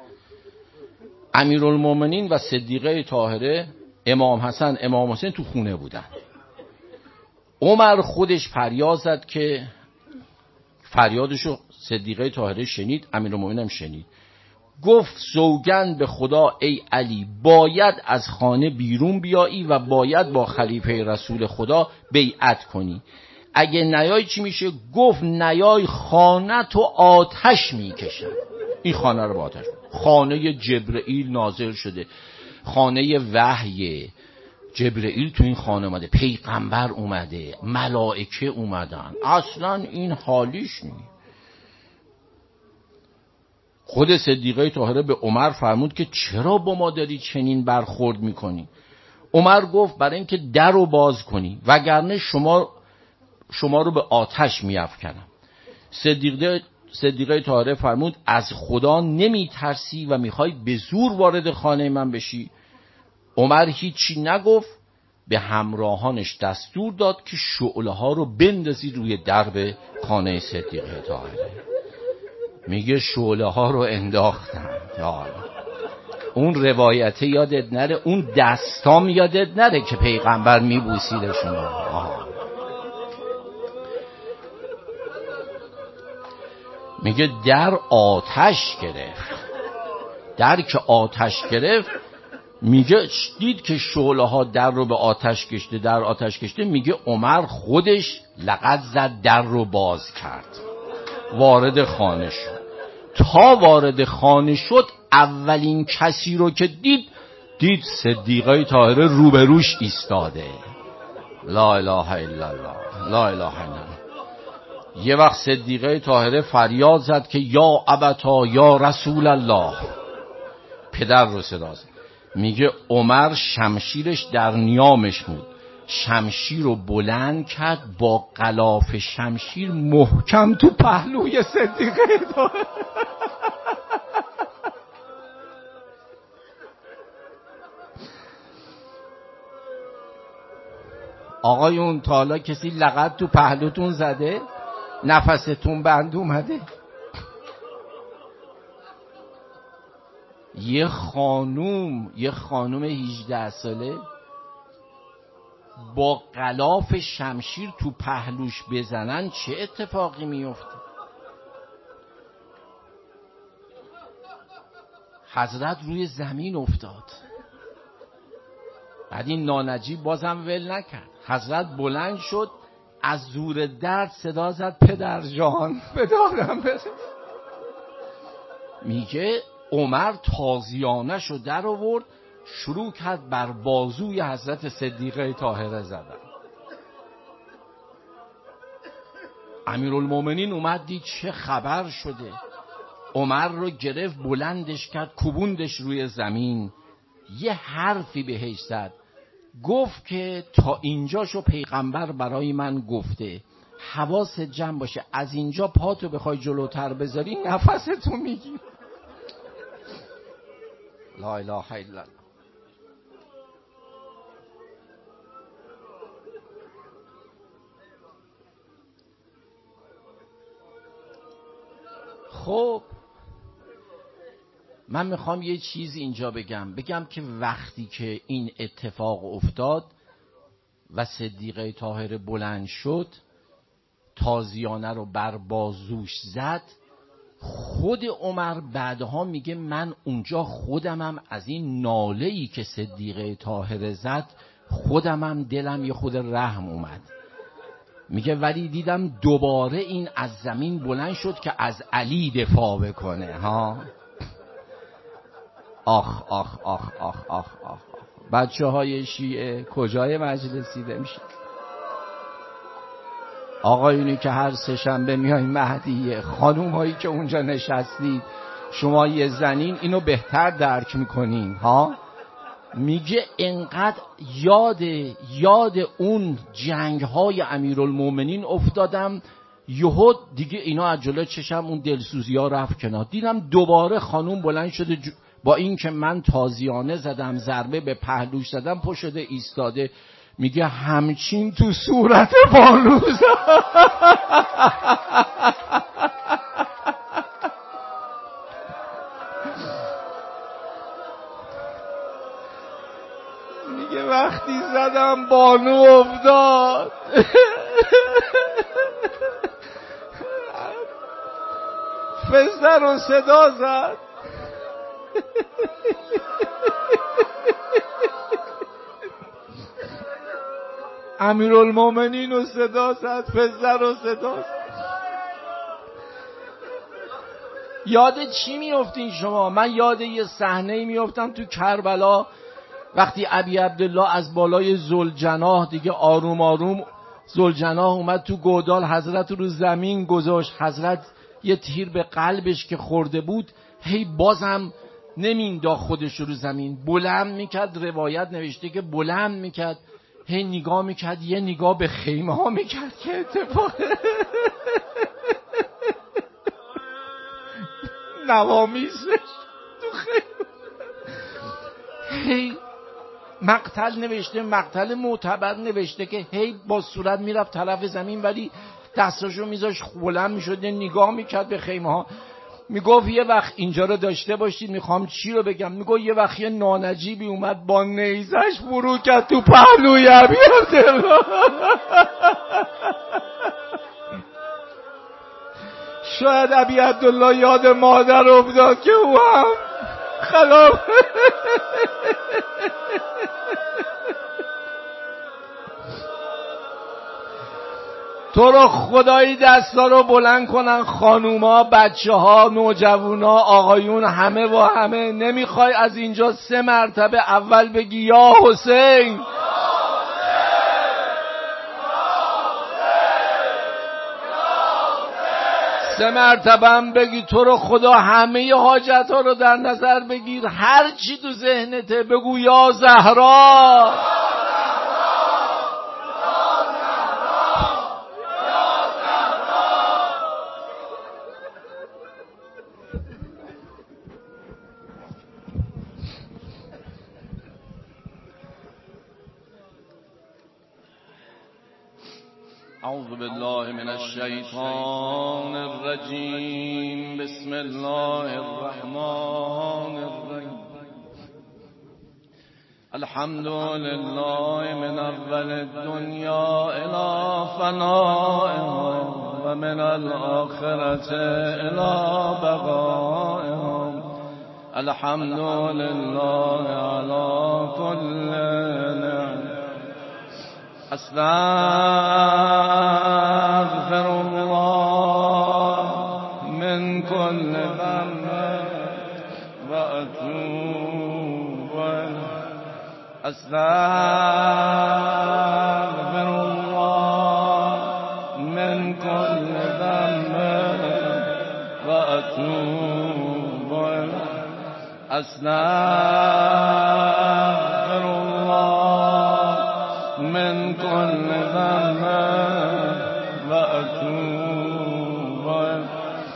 امیرالمومنین و صدیقه طاهره، امام حسن امام حسین تو خونه بودن. عمر خودش فریاد زد که فریادشو صدیقه طاهره شنید، امیرالمومنین هم شنید. گفت سوگند به خدا ای علی باید از خانه بیرون بیایی و باید با خلیفه رسول خدا بیعت کنی. اگه نیای چی میشه؟ گفت نیای خانه تو آتش میکشن. این خانه رو با آتش، خانه جبرئیل نازل شده، خانه وحی، جبرئیل تو این خانه اومده، پیغمبر اومده، ملائکه اومدن، اصلا این حالیش نی. خود صدیقه طاهره به عمر فرمود که چرا با ما داری چنین برخورد میکنی؟ عمر گفت برای اینکه در رو باز کنی، وگرنه شما شما رو به آتش میافکنم. صدیقه صدیقه طاهره فرمود از خدا نمی ترسی و میخوای به زور وارد خانه من بشی؟ عمر هیچی نگفت، به همراهانش دستور داد که شعله ها رو بندازی روی درب خانه صدیقه طاهره. میگه شعله ها رو انداختن. اون روایت یادت نره، اون دستام یادت نره که پیغمبر میبوسیدشون. آها. میگه در آتش گرفت. در که آتش گرفت، میگه دید که شعله ها در رو به آتش کشته، در آتش کشته. میگه عمر خودش لغت زد، در رو باز کرد، وارد خانه شد. تا وارد خانه شد اولین کسی رو که دید دید صدیقه طاهره روبروش ایستاده. لا اله الا الله، لا اله الا الله. یه وقت صدیقه طاهره فریاد زد که یا ابتا یا رسول الله، پدر رو صدا زد. میگه عمر شمشیرش در نیامش بود، شمشیر رو بلند کرد، با غلاف شمشیر محکم تو پهلوی صدیقه طاهره. آقایون تا حالا کسی لغت تو پهلوتون زده؟ نفستون بند اومده؟ یه خانوم یه خانوم هجده ساله با غلاف شمشیر تو پهلوش بزنن چه اتفاقی میفته؟ حضرت روی زمین افتاد. بعد این نانجیب بازم ول نکرد، حضرت بلند شد، از زور درد صدا زد پدر جان بدارم بزن. میگه عمر تازیانه شو در آورد، شروع کرد بر بازوی حضرت صدیقه طاهره زدن. امیرالمومنین اومد دید چه خبر شده، عمر رو گرفت بلندش کرد، کوبوندش روی زمین. یه حرفی بهش زد، گفت که تا اینجاشو پیغمبر برای من گفته، حواست جمع باشه، از اینجا پاتو بخوای جلوتر بذاری نفستو میگی. لا اله الا الله. خب من میخوام یه چیز اینجا بگم بگم که وقتی که این اتفاق افتاد و صدیقه طاهره بلند شد، تازیانه رو بر بازوش زد، خود عمر بعدها میگه من اونجا خودمم از این ناله‌ای که صدیقه طاهره زد خودمم دلم یه خود رحم اومد. میگه ولی دیدم دوباره این از زمین بلند شد که از علی دفاع بکنه. ها آخ آخ آخ آخ آخ آخ بچه های شیعه کجای مجلسی بمیشه؟ آقایونی که هر سه شنبه میایین مهدیه، خانوم هایی که اونجا نشستید، شما یه زنین اینو بهتر درک میکنین. ها میگه انقدر یاد یاد اون جنگ های امیرالمومنین افتادم، یهو دیگه اینا از جلوی چشم اون دلسوزی ها رفت کنار. دیدم دوباره خانوم بلند شده، با این که من تازیانه زدم، ضربه به پهلوش زدم، پا شده ایستاده. میگه همچین تو صورت بانوز. میگه وقتی زدم بانو افتاد. فزر و صدا زد. امیرالمومنین و صدا زد، فزر و صدا زد. یاد چی میافتین شما؟ من یاد یه صحنه میافتم تو کربلا، وقتی ابی عبدالله از بالای ذوالجناح دیگه آروم آروم ذوالجناح اومد تو گودال، حضرت رو زمین گذاشت، حضرت یه تیر به قلبش که خورده بود هی بازم نمینداخت خودش رو زمین، بلند میکرد. روایت نوشته که بلند میکرد، هی نگاه میکرد، یه نگاه به خیمه ها میکرد که اتفاق نوامیسش تو خیمه. هی مقتل نوشته، مقتل معتبر نوشته که هی با صورت میرفت طرف زمین ولی دستاشو میذاش بلند میشد نگاه میکرد به خیمه ها. میگفت یه وقت اینجا رو داشته باشید، میخوام چی رو بگم، میگفت یه وقت یه نانجیبی اومد با نیزش فرو کرد تو پهلوی ابی عبدالله. شاید ابی عبدالله یاد مادر افتاد که او هم خلاف تو رو خدایی دستا رو بلند کنن خانوما، بچه ها، نوجوانا، آقایون، همه و همه. نمیخوای از اینجا سه مرتبه اول بگی یا حسین، سه مرتبه هم بگی تو رو خدا همه حاجت ها رو در نظر بگیر، هر چی تو ذهنته بگو یا زهرا. اعوذ بالله من الشیطان الرجیم. بسم الله الرحمن الرحیم. الحمد لله من اول الدنیا الى فنائها و من الآخرة الى بقائها. الحمد لله على كل نعم. استغفر الله من كل ذنب و اتوب الیه. استغفر الله من كل ذنب و اتوب الیه. استغفر الله من كل ذنب و اتوب الیه.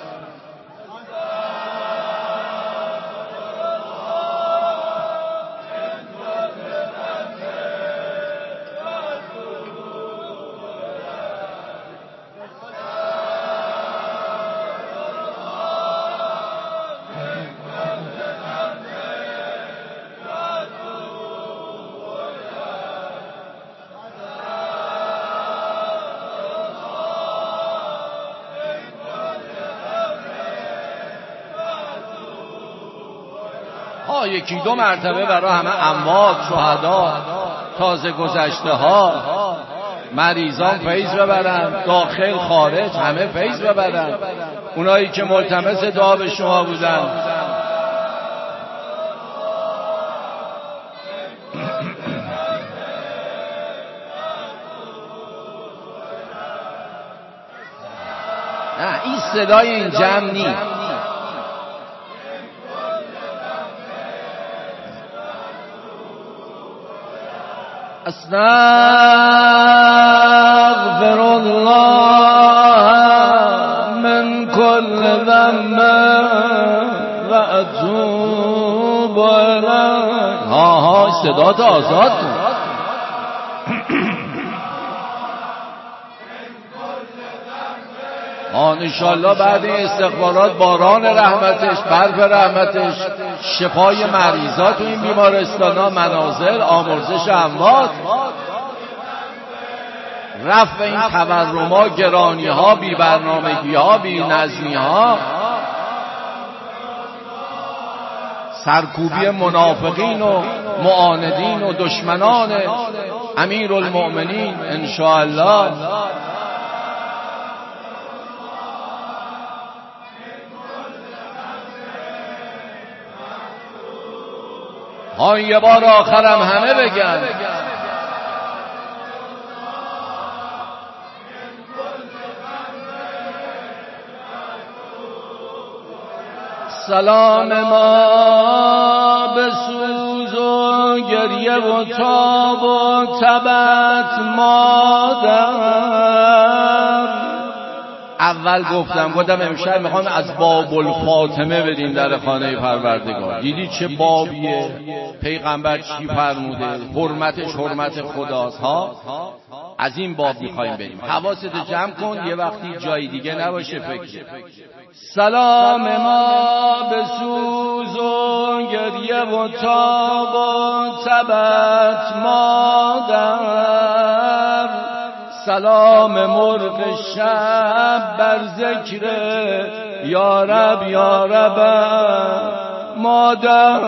ها یکی دو مرتبه برای همه اموات، شهدا، تازه گذشته ها، مریضان فیض ببرن، داخل خارج همه فیض ببرن، اونایی که ملتمس دعا به شما بودن. نه این صدای این جمع نیست. استغفر الله من كل ذنب و اتوب الیه. ها ها صدا تو آزاد کن. آن انشالله بعد این استغفارات باران رحمتش، برف رحمتش، شفای مریضات تو این بیمارستان ها، منازل، آمرزش اموات، رفع این تورم ها، گرانی ها، بی برنامگی ها، بی نظمی ها، سرکوبی منافقین و معاندین و دشمنان امیر المؤمنین انشاءالله. ها یه بار آخرم همه بگن سلام ما به سوز و گریه و تاب و تبت مادر. اول گفتم گفتم امشب میخوام از باب الفاطمه بریم در خانه پروردگار. دیدی چه بابیه؟ پیغمبر چی فرموده؟ حرمتش حرمت خداست ها. از این باب میخوایم بریم. حواست جمع کن یه وقتی جای دیگه نباشه فکر. سلام ما به سوز و گریه و تاب و تبت مادر. سلام مرغ شب بر ذکر یا رب یا رب مادر.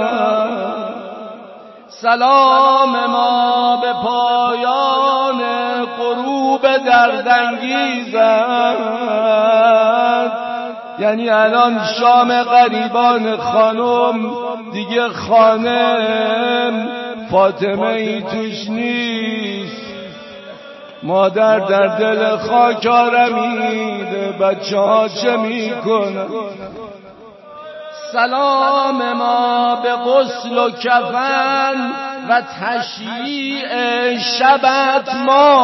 سلام ما به پایان غروب دردانگیزت. یعنی الان شام غریبان خانم دیگه خانم فاطمه ای توش نیست. مادر در دل خاک آرمیده بچه ها چه میکنن. سلام ما به غسل و کفن و تشییع شبت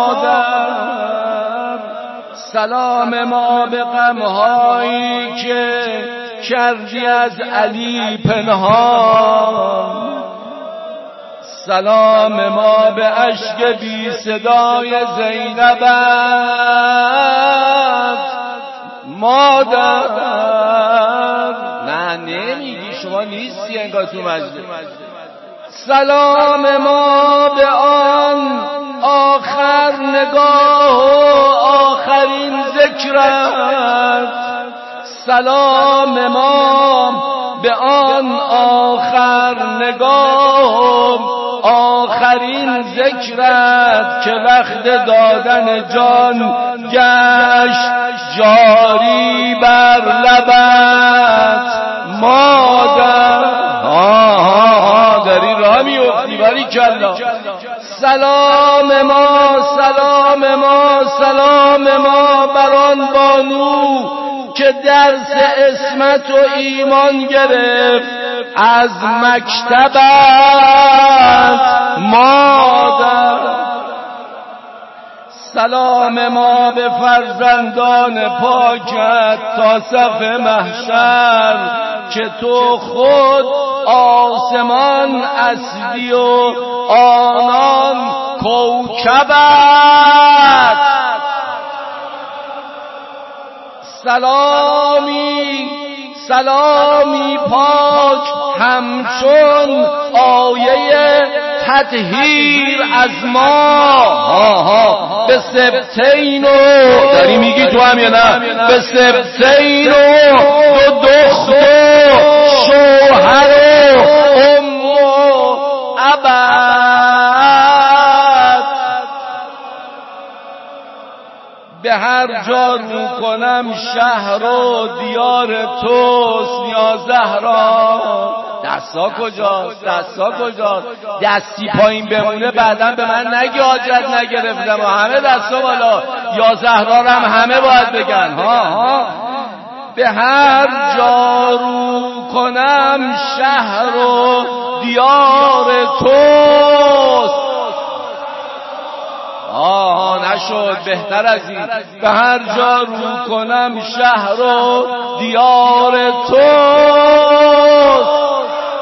مادر. سلام ما به غمهایی که کردی از علی پنهان. سلام ما به اشک بی صدای زینبت مادر. نه نمیگی شما نیستی انگار تو مجلس. سلام ما به آن آخر نگاه و آخرین ذکرت. سلام ما به آن آخر نگاه آخرین ذکرت که وقت دادن جان گشت جاری بر لبت مادر. ها ها ها داری راه میفتی باریکلا. سلام ما سلام ما سلام ما بر آن بانو که درس عصمت و ایمان گرفت از مکتبت مادر. سلام ما به فرزندان پاکت تا صف محشر که تو خود آسمان اسدی و آنان کوکبت. سلامی سلامی پاک همچون آیه تطهیر از ما ها ها به سبتین و داری میگی تو هم یا نه؟ به سبتین و دو دخت و شوهر و ام و ابد. به هر جا رو کنم شهر و دیار توست یا زهرا. دستا کجاست؟ دستا کجاست؟ دستی پایین بمونه بعدم به من نگی حاجت نگرفتم و همه دستا بالا. یا زهرا هم همه باید بگن ها ها. به هر جا رو کنم شهر و دیار توست. آه نشد بهتر از این. به هر جا رو کنم شهر و دیار توست.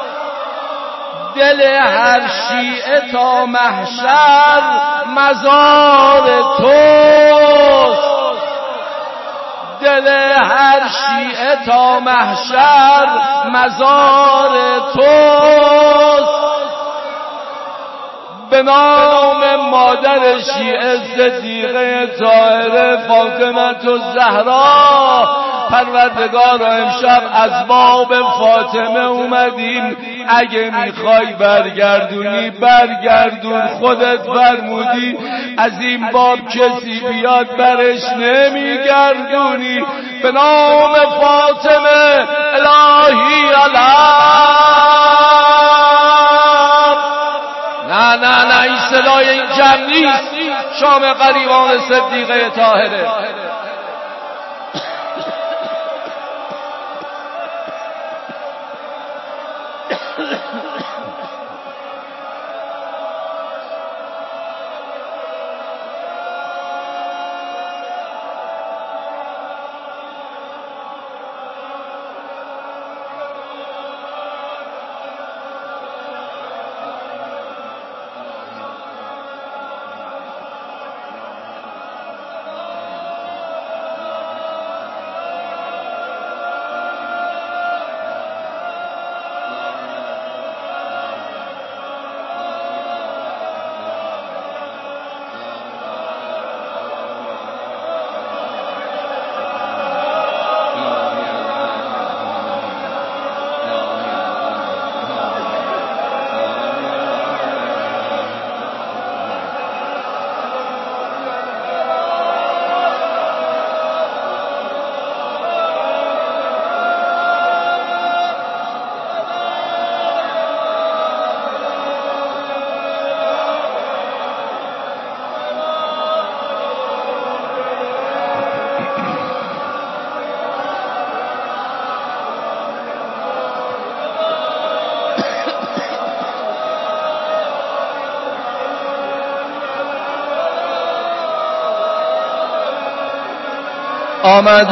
دل هر شیعه تا محشر مزار توست. دل هر شیعه تا محشر مزار توست. به نام مادر شیعه صدیقه طاهره فاطمه الزهرا پروردگار امشب از باب فاطمه اومدیم. اگه میخوای برگردونی برگردون. خودت فرمودی از این باب کسی بیاد برش نمیگردونی. به نام فاطمه الهی علم. نه نه نه این صدای این جمع نیست. شام غریبان صدیقه طاهره. آمدم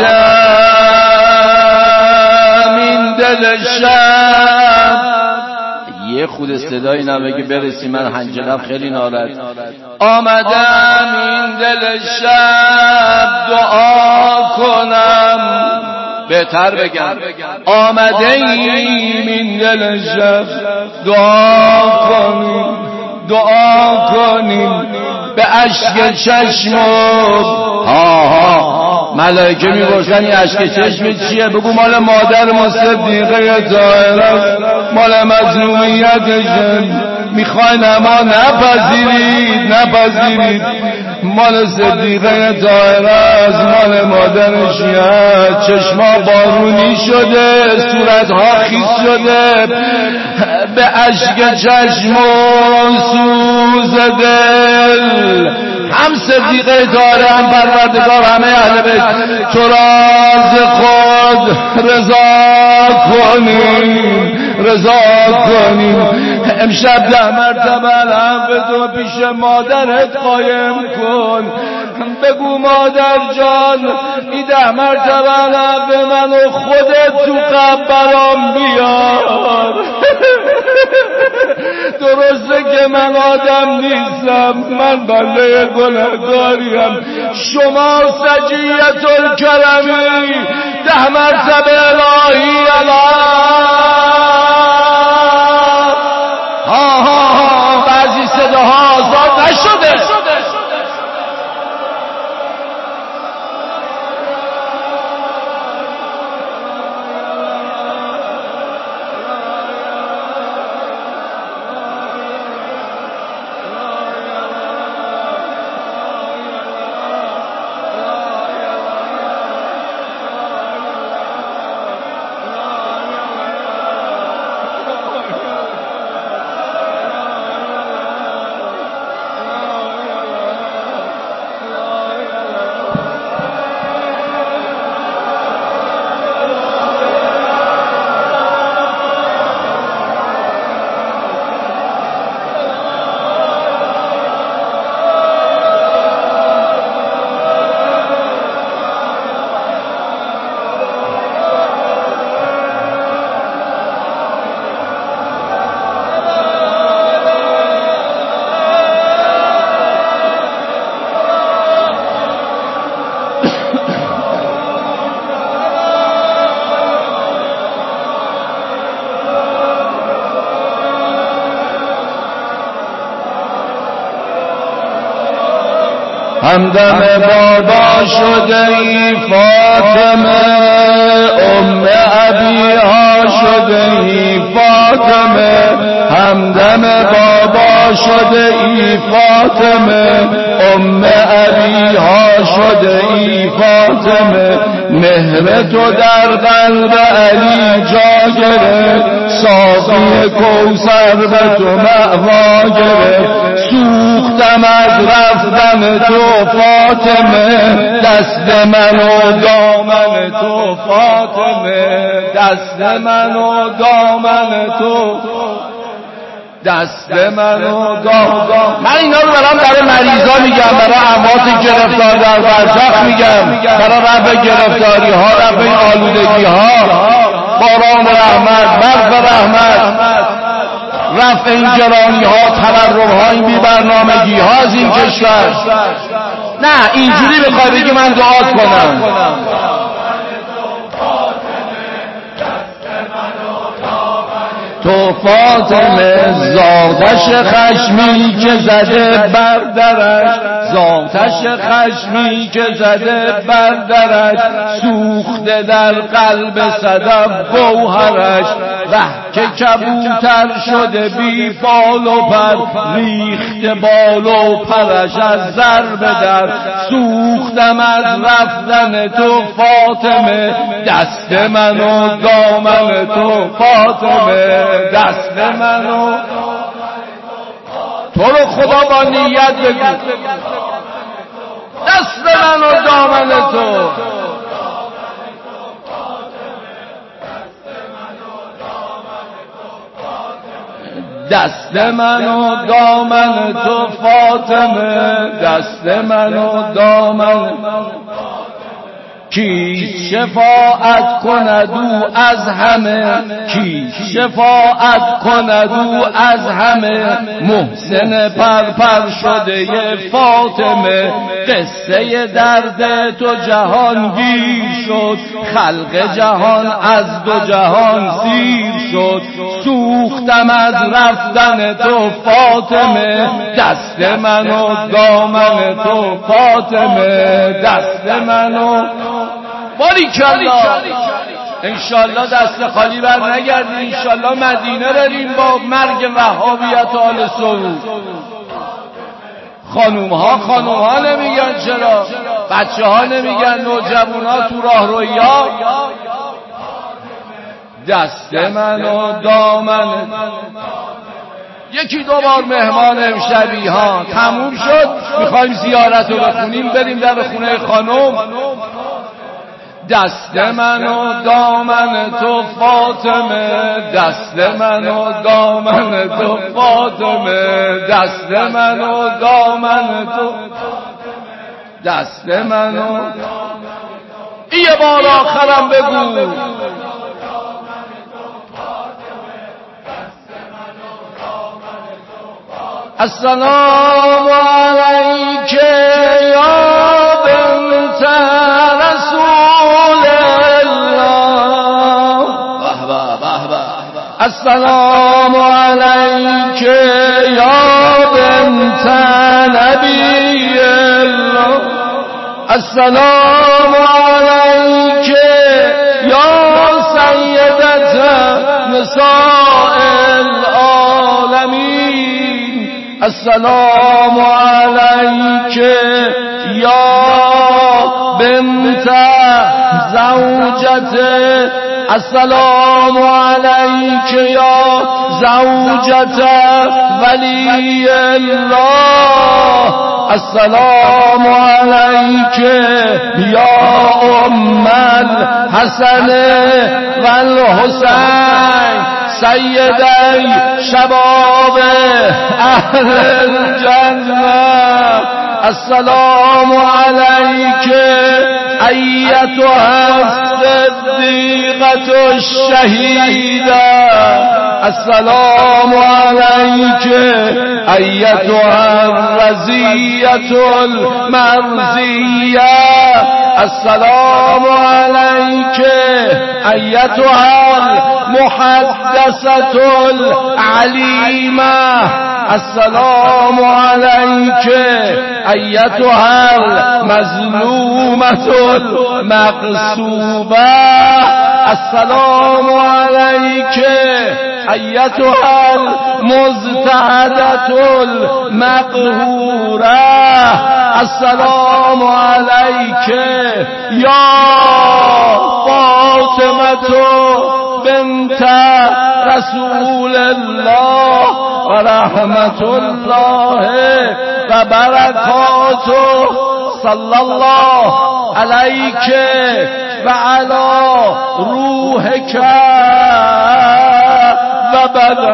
این دل شب. یه خود صدایی نبگی برسی، من حنجرم خیلی نارد. آمدم این دل شب دعا کنم، بهتر بگم آمده ایم این دل شب دعا کنیم، دعا کنیم به اشک چشم. ها ها ملائکه می‌پرسن این اشک چشم چیه؟ بگو مال مادر صدیقه طاهره، مال مظلومیتشه. میخواین اما نپذیرید، نپذیرید. مال صدیقه طاهره از مال مادرشه. چشما بارونی شده، صورتها خیس شده به اشک چشم و سوز دل. هم صدیقه طاهره هم پروردگار همه اهل بیت تو راز خود رضا کنیم، رضا کنیم. امشب ده مرتبه الحق تو پیش مادرت قایم کن. بگو مادر جان این ده مرتبه الحق به من و خودت تو قبرام بیار. درسته که من آدم نیستم، من بنده گناهکاریم. شما سجیت الکرمی ده مرتبه الهی الله. ها ها ها بعضی صداها آزاد نشده. همدم بابا شده ای فاطمه، ام ابیها شده ای فاطمه. همدم بابا شده ای فاطمه، ام ابیها شده ای فاطمه، مهر تو در قلب علی جا گرفت، ساقی کوثر به تو مأوا گرفت، سوختم از رفتن تو فاطمه، دست من و دامن تو فاطمه، دست من و دامن تو، دست من و دامن. من اینا رو برام برای مریضا میگم، برای اموات گرفتار در برزخ میگم، برای رفع گرفتاری ها، رفع این آلودگی ها، باران رحمت، برف رحمت، رفع این گرانی ها، تورم ها، این بی برنامگی ها از این کشور. نه اینجوری بخوای بگی من دعا کنم. تو فاطمه زاتش خشمی که زده بر درش، زاتش خشمی که زده بر درش، سوخته در قلب صدف گوهرش، ره که کبوتر شده بی بال و پر، ریخته بال و پرش از ضرب در، سوختم از رفتن تو فاطمه، دست من و دامن تو فاطمه، دست منو. تو رو خدا با نیت بگو، دست من و دامن تو، دست من و دامن تو فاطمه، دست من و دامن. کی شفاعت کند او از همه، کی شفاعت کند او از همه، محسن پرپر شده فاطمه، قصه درد تو جهان گیر شد، خلق جهان از دو جهان سیر شد، سوختم از رفتن تو فاطمه، دست من و دامن تو فاطمه، دست من و باریکالله. انشالله دست خالی بر نگردی، انشالله مدینه بریم با مرگ وهابیت و آل سعود. خانوم ها خانوم ها نمیگن چرا؟ بچه ها نمیگن؟ نوجوان ها تو راه روی ها. دست من و دامن. یکی دو بار مهمان امشبی ها تموم شد، میخوایم زیارت رو بخونیم، بریم در خونه خانم. دست من و دامن تو فاطمه، دست من و دامن تو فاطمه، دست من و دامن تو، دست من و. یه بار آخرم بگو. السلام علیک یا بنت رسول الله، السلام علیک یا بنت نبی الله، السلام علیک یا سیدت نساء العالمین، السلام علیک یا بنت زوجت، السلام علیک یا زوجت ولی الله، السلام علیک یا ام الحسن والحسین، سیدی شباب اهل الجنه، السلام علیک ایتها الصدیقة الشهیده، السلام علیک ایتها الرضیة المرضیه، السلام علیک ایتها المحدثة العلیمه، السلام علیک ایتها المظلومة المغصوبه، السلام علیک ایتها المزتهدة المقهورة السلام علیک یا فاطمة بنت رسول الله و رحمت الله و برکاته صلی الله علیک و علی روحک و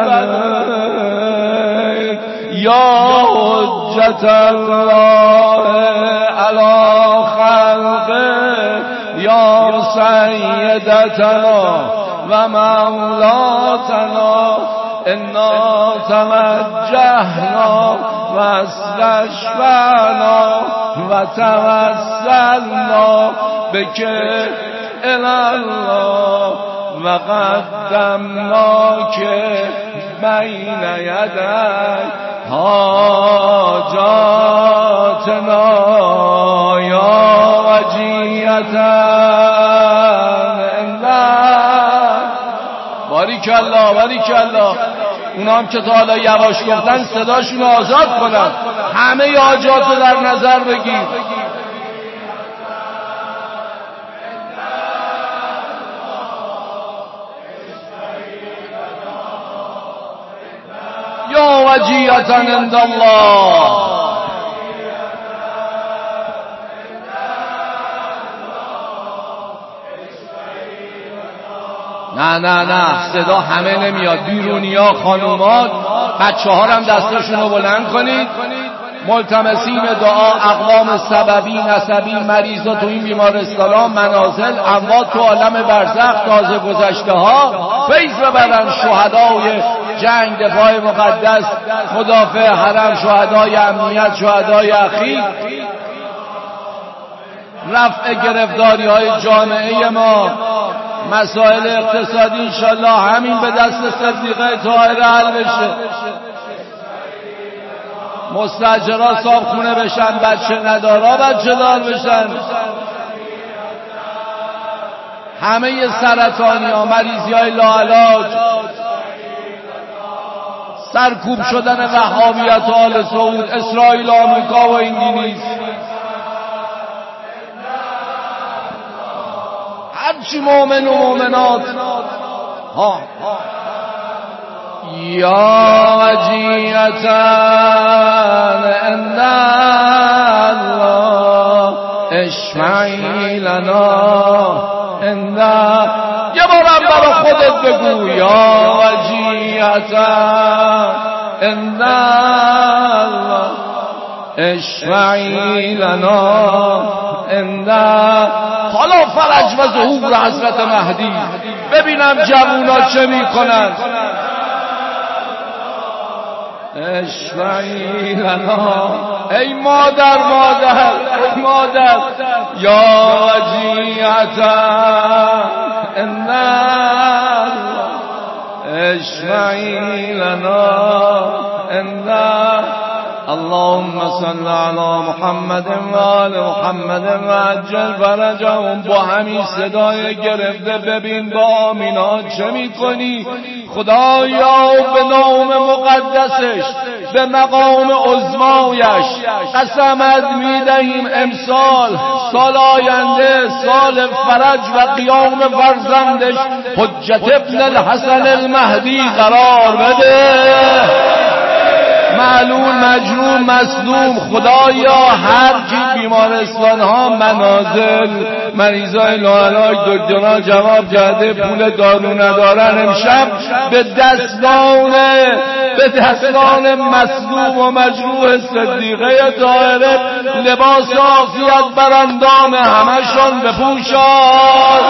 بدنک یا حجت الله علی خلقه یا سیدتنا و مولاتنا انا توجهنا و استشفعنا و توسلنا بک الله و قدمناک بین یدک حاجاتنا یا باریک الله باریک الله. اونا هم که تا حالا یواش گفتن صداشون آزاد کنن، همه حاجات رو در نظر بگیر. یا وجیهتا عند الله. نه نه نه صدا همه نمیاد، بیرونیا خانومات بچه ها هم دستشون رو بلند کنید. ملتمسین دعا اقوام سببی نسبی مریضا تو این بیمارستان منازل اموات تو عالم برزخ تازه گذشته ها فیض ببرن. شهدای جنگ دفاع مقدس مدافع حرم، شهدای امنیت، شهدای اخیر، رفع گرفتاری های جامعه ما، مسائل اقتصادی انشالله همین به دست صدیقه طاهره حل بشه. مستاجرها صاحب خونه بشن، بچه ندارا بچه دار بشن. همه سرطانی ها، مریضی های لاعلاج، سرکوب شدن وهابیت و آل سعود، اسرائیل، آمریکا و انگلیس، هرچی مؤمن و مؤمنات ها یا وجیهتا عند الله اشفعی لنا عند. یه بارم برا خودت بگو یا وجیهتا عند الله اشفعی لنا عند. حالا فرج و ظهور حضرت مهدی ببینم جوونا چه میکنن. اشفعی لنا ای مادر مادر ای مادر یا وجیهتا عند الله اشفعی لنا عند. اللهم صل علی محمد و آل محمد و عجل فرجهم. با همین صدای گرفته ببین با آمینا چه میکنی. خدایا به نام مقدسش، به مقام عظمایش قسمت میدهیم امسال، سال آینده، سال فرج و قیام فرزندش حجت ابن الحسن المهدی قرار بده. معلول، مجروم، مظلوم، خدایا هر کی بیمارستان ها، منازل، مریضای لاعلاج، دکترها جواب کرده پول دارو ندارن، امشب به دستان به دستان مظلوم و مجروح صدیقه طاهره لباس عافیت بر اندام همشون بپوشان،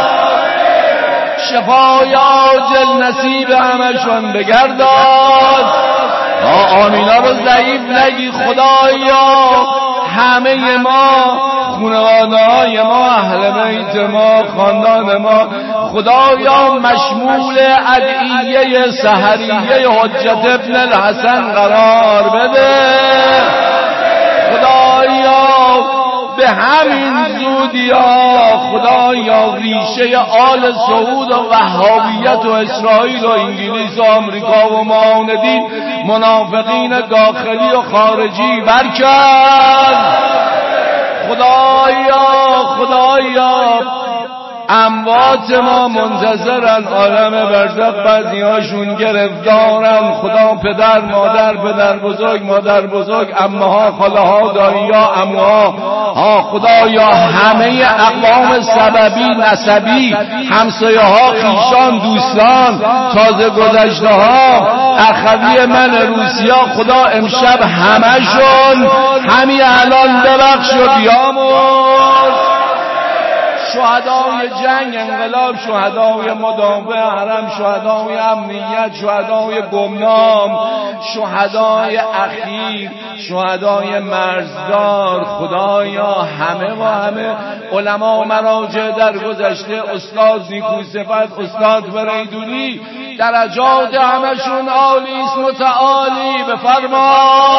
شفای عاجل نصیب همشون بگردان. آمینا رو ضعیف نگی خدایا. همه ما، خانواده های ما، اهل بیت ما، خاندان ما، خدایا مشمول ادعیه سحریه حجت ابن الحسن قرار بده. خدایا به همین زودی ها خدایا ریشه آل سعود و وهابیت و اسرائیل و انگلیس و آمریکا و معاندین منافقین داخلی و خارجی برکن. خدایا خدایا اموات ما منتظرن عالم برزخ، بعضی هاشون گرفتارن. خدا پدر مادر پدر بزرگ مادر بزرگ امها خاله ها دایی ها عموها ها خدایا همه اقوام سببی نسبی همسایه ها خیشان دوستان تازه گذشته ها اخوی من روسیا خدا امشب همشون همین الان ببخش و بیامرز. شهدای جنگ انقلاب، شهدای مدافع حرم، شهدای امنیت، شهدای گمنام، شهدای اخیر، شهدای مرزدار، خدایا همه و همه علما و مراجع در گذشته، استاد نیکوصفت، استاد فریدونی، درجات همشون عالی است متعالی بفرما.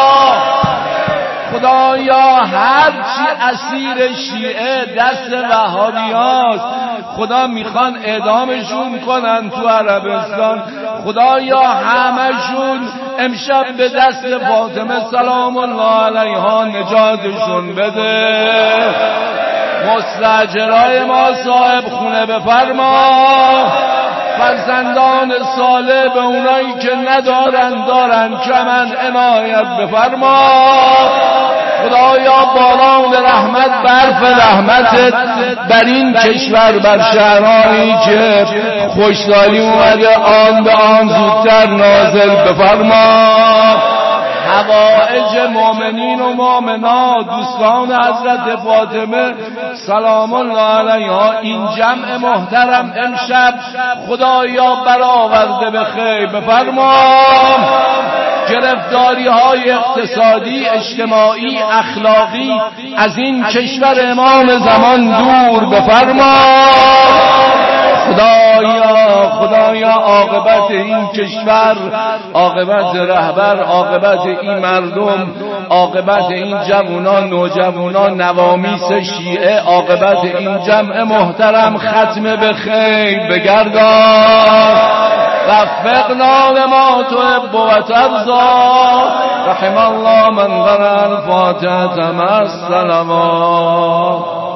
خدایا هرچی اسیر شیعه دست وهابی هاست خدا میخوان اعدامشون کنن تو عربستان، خدایا همشون امشب به دست فاطمه سلام الله علیها نجاتشون بده. مستاجرای ما صاحب خونه بفرما. فرزندان صالح به اونایی که ندارن دارن کمن عنایت بفرما. خدایا باران رحمت برف رحمتت بر این کشور بر شهرهایی که خوشحالی اومده آن به آن زودتر نازل بفرما. حوائج مؤمنین و مؤمنات دوستان حضرت فاطمه سلام الله علیها این جمع محترم امشب خدایا برآورده به خیر بفرما. گرفتاری های اقتصادی اجتماعی اخلاقی از این کشور امام زمان دور بفرما. خدایا خدایا عاقبت این کشور، عاقبت رهبر، عاقبت این مردم، عاقبت این جوانان نوجوانان نوامیس شیعه، عاقبت این جمع محترم ختم به خیر بگردان. وفقنا لما تحب و ترضى. رحم الله من قرأ الفاتحة مع الصلوات.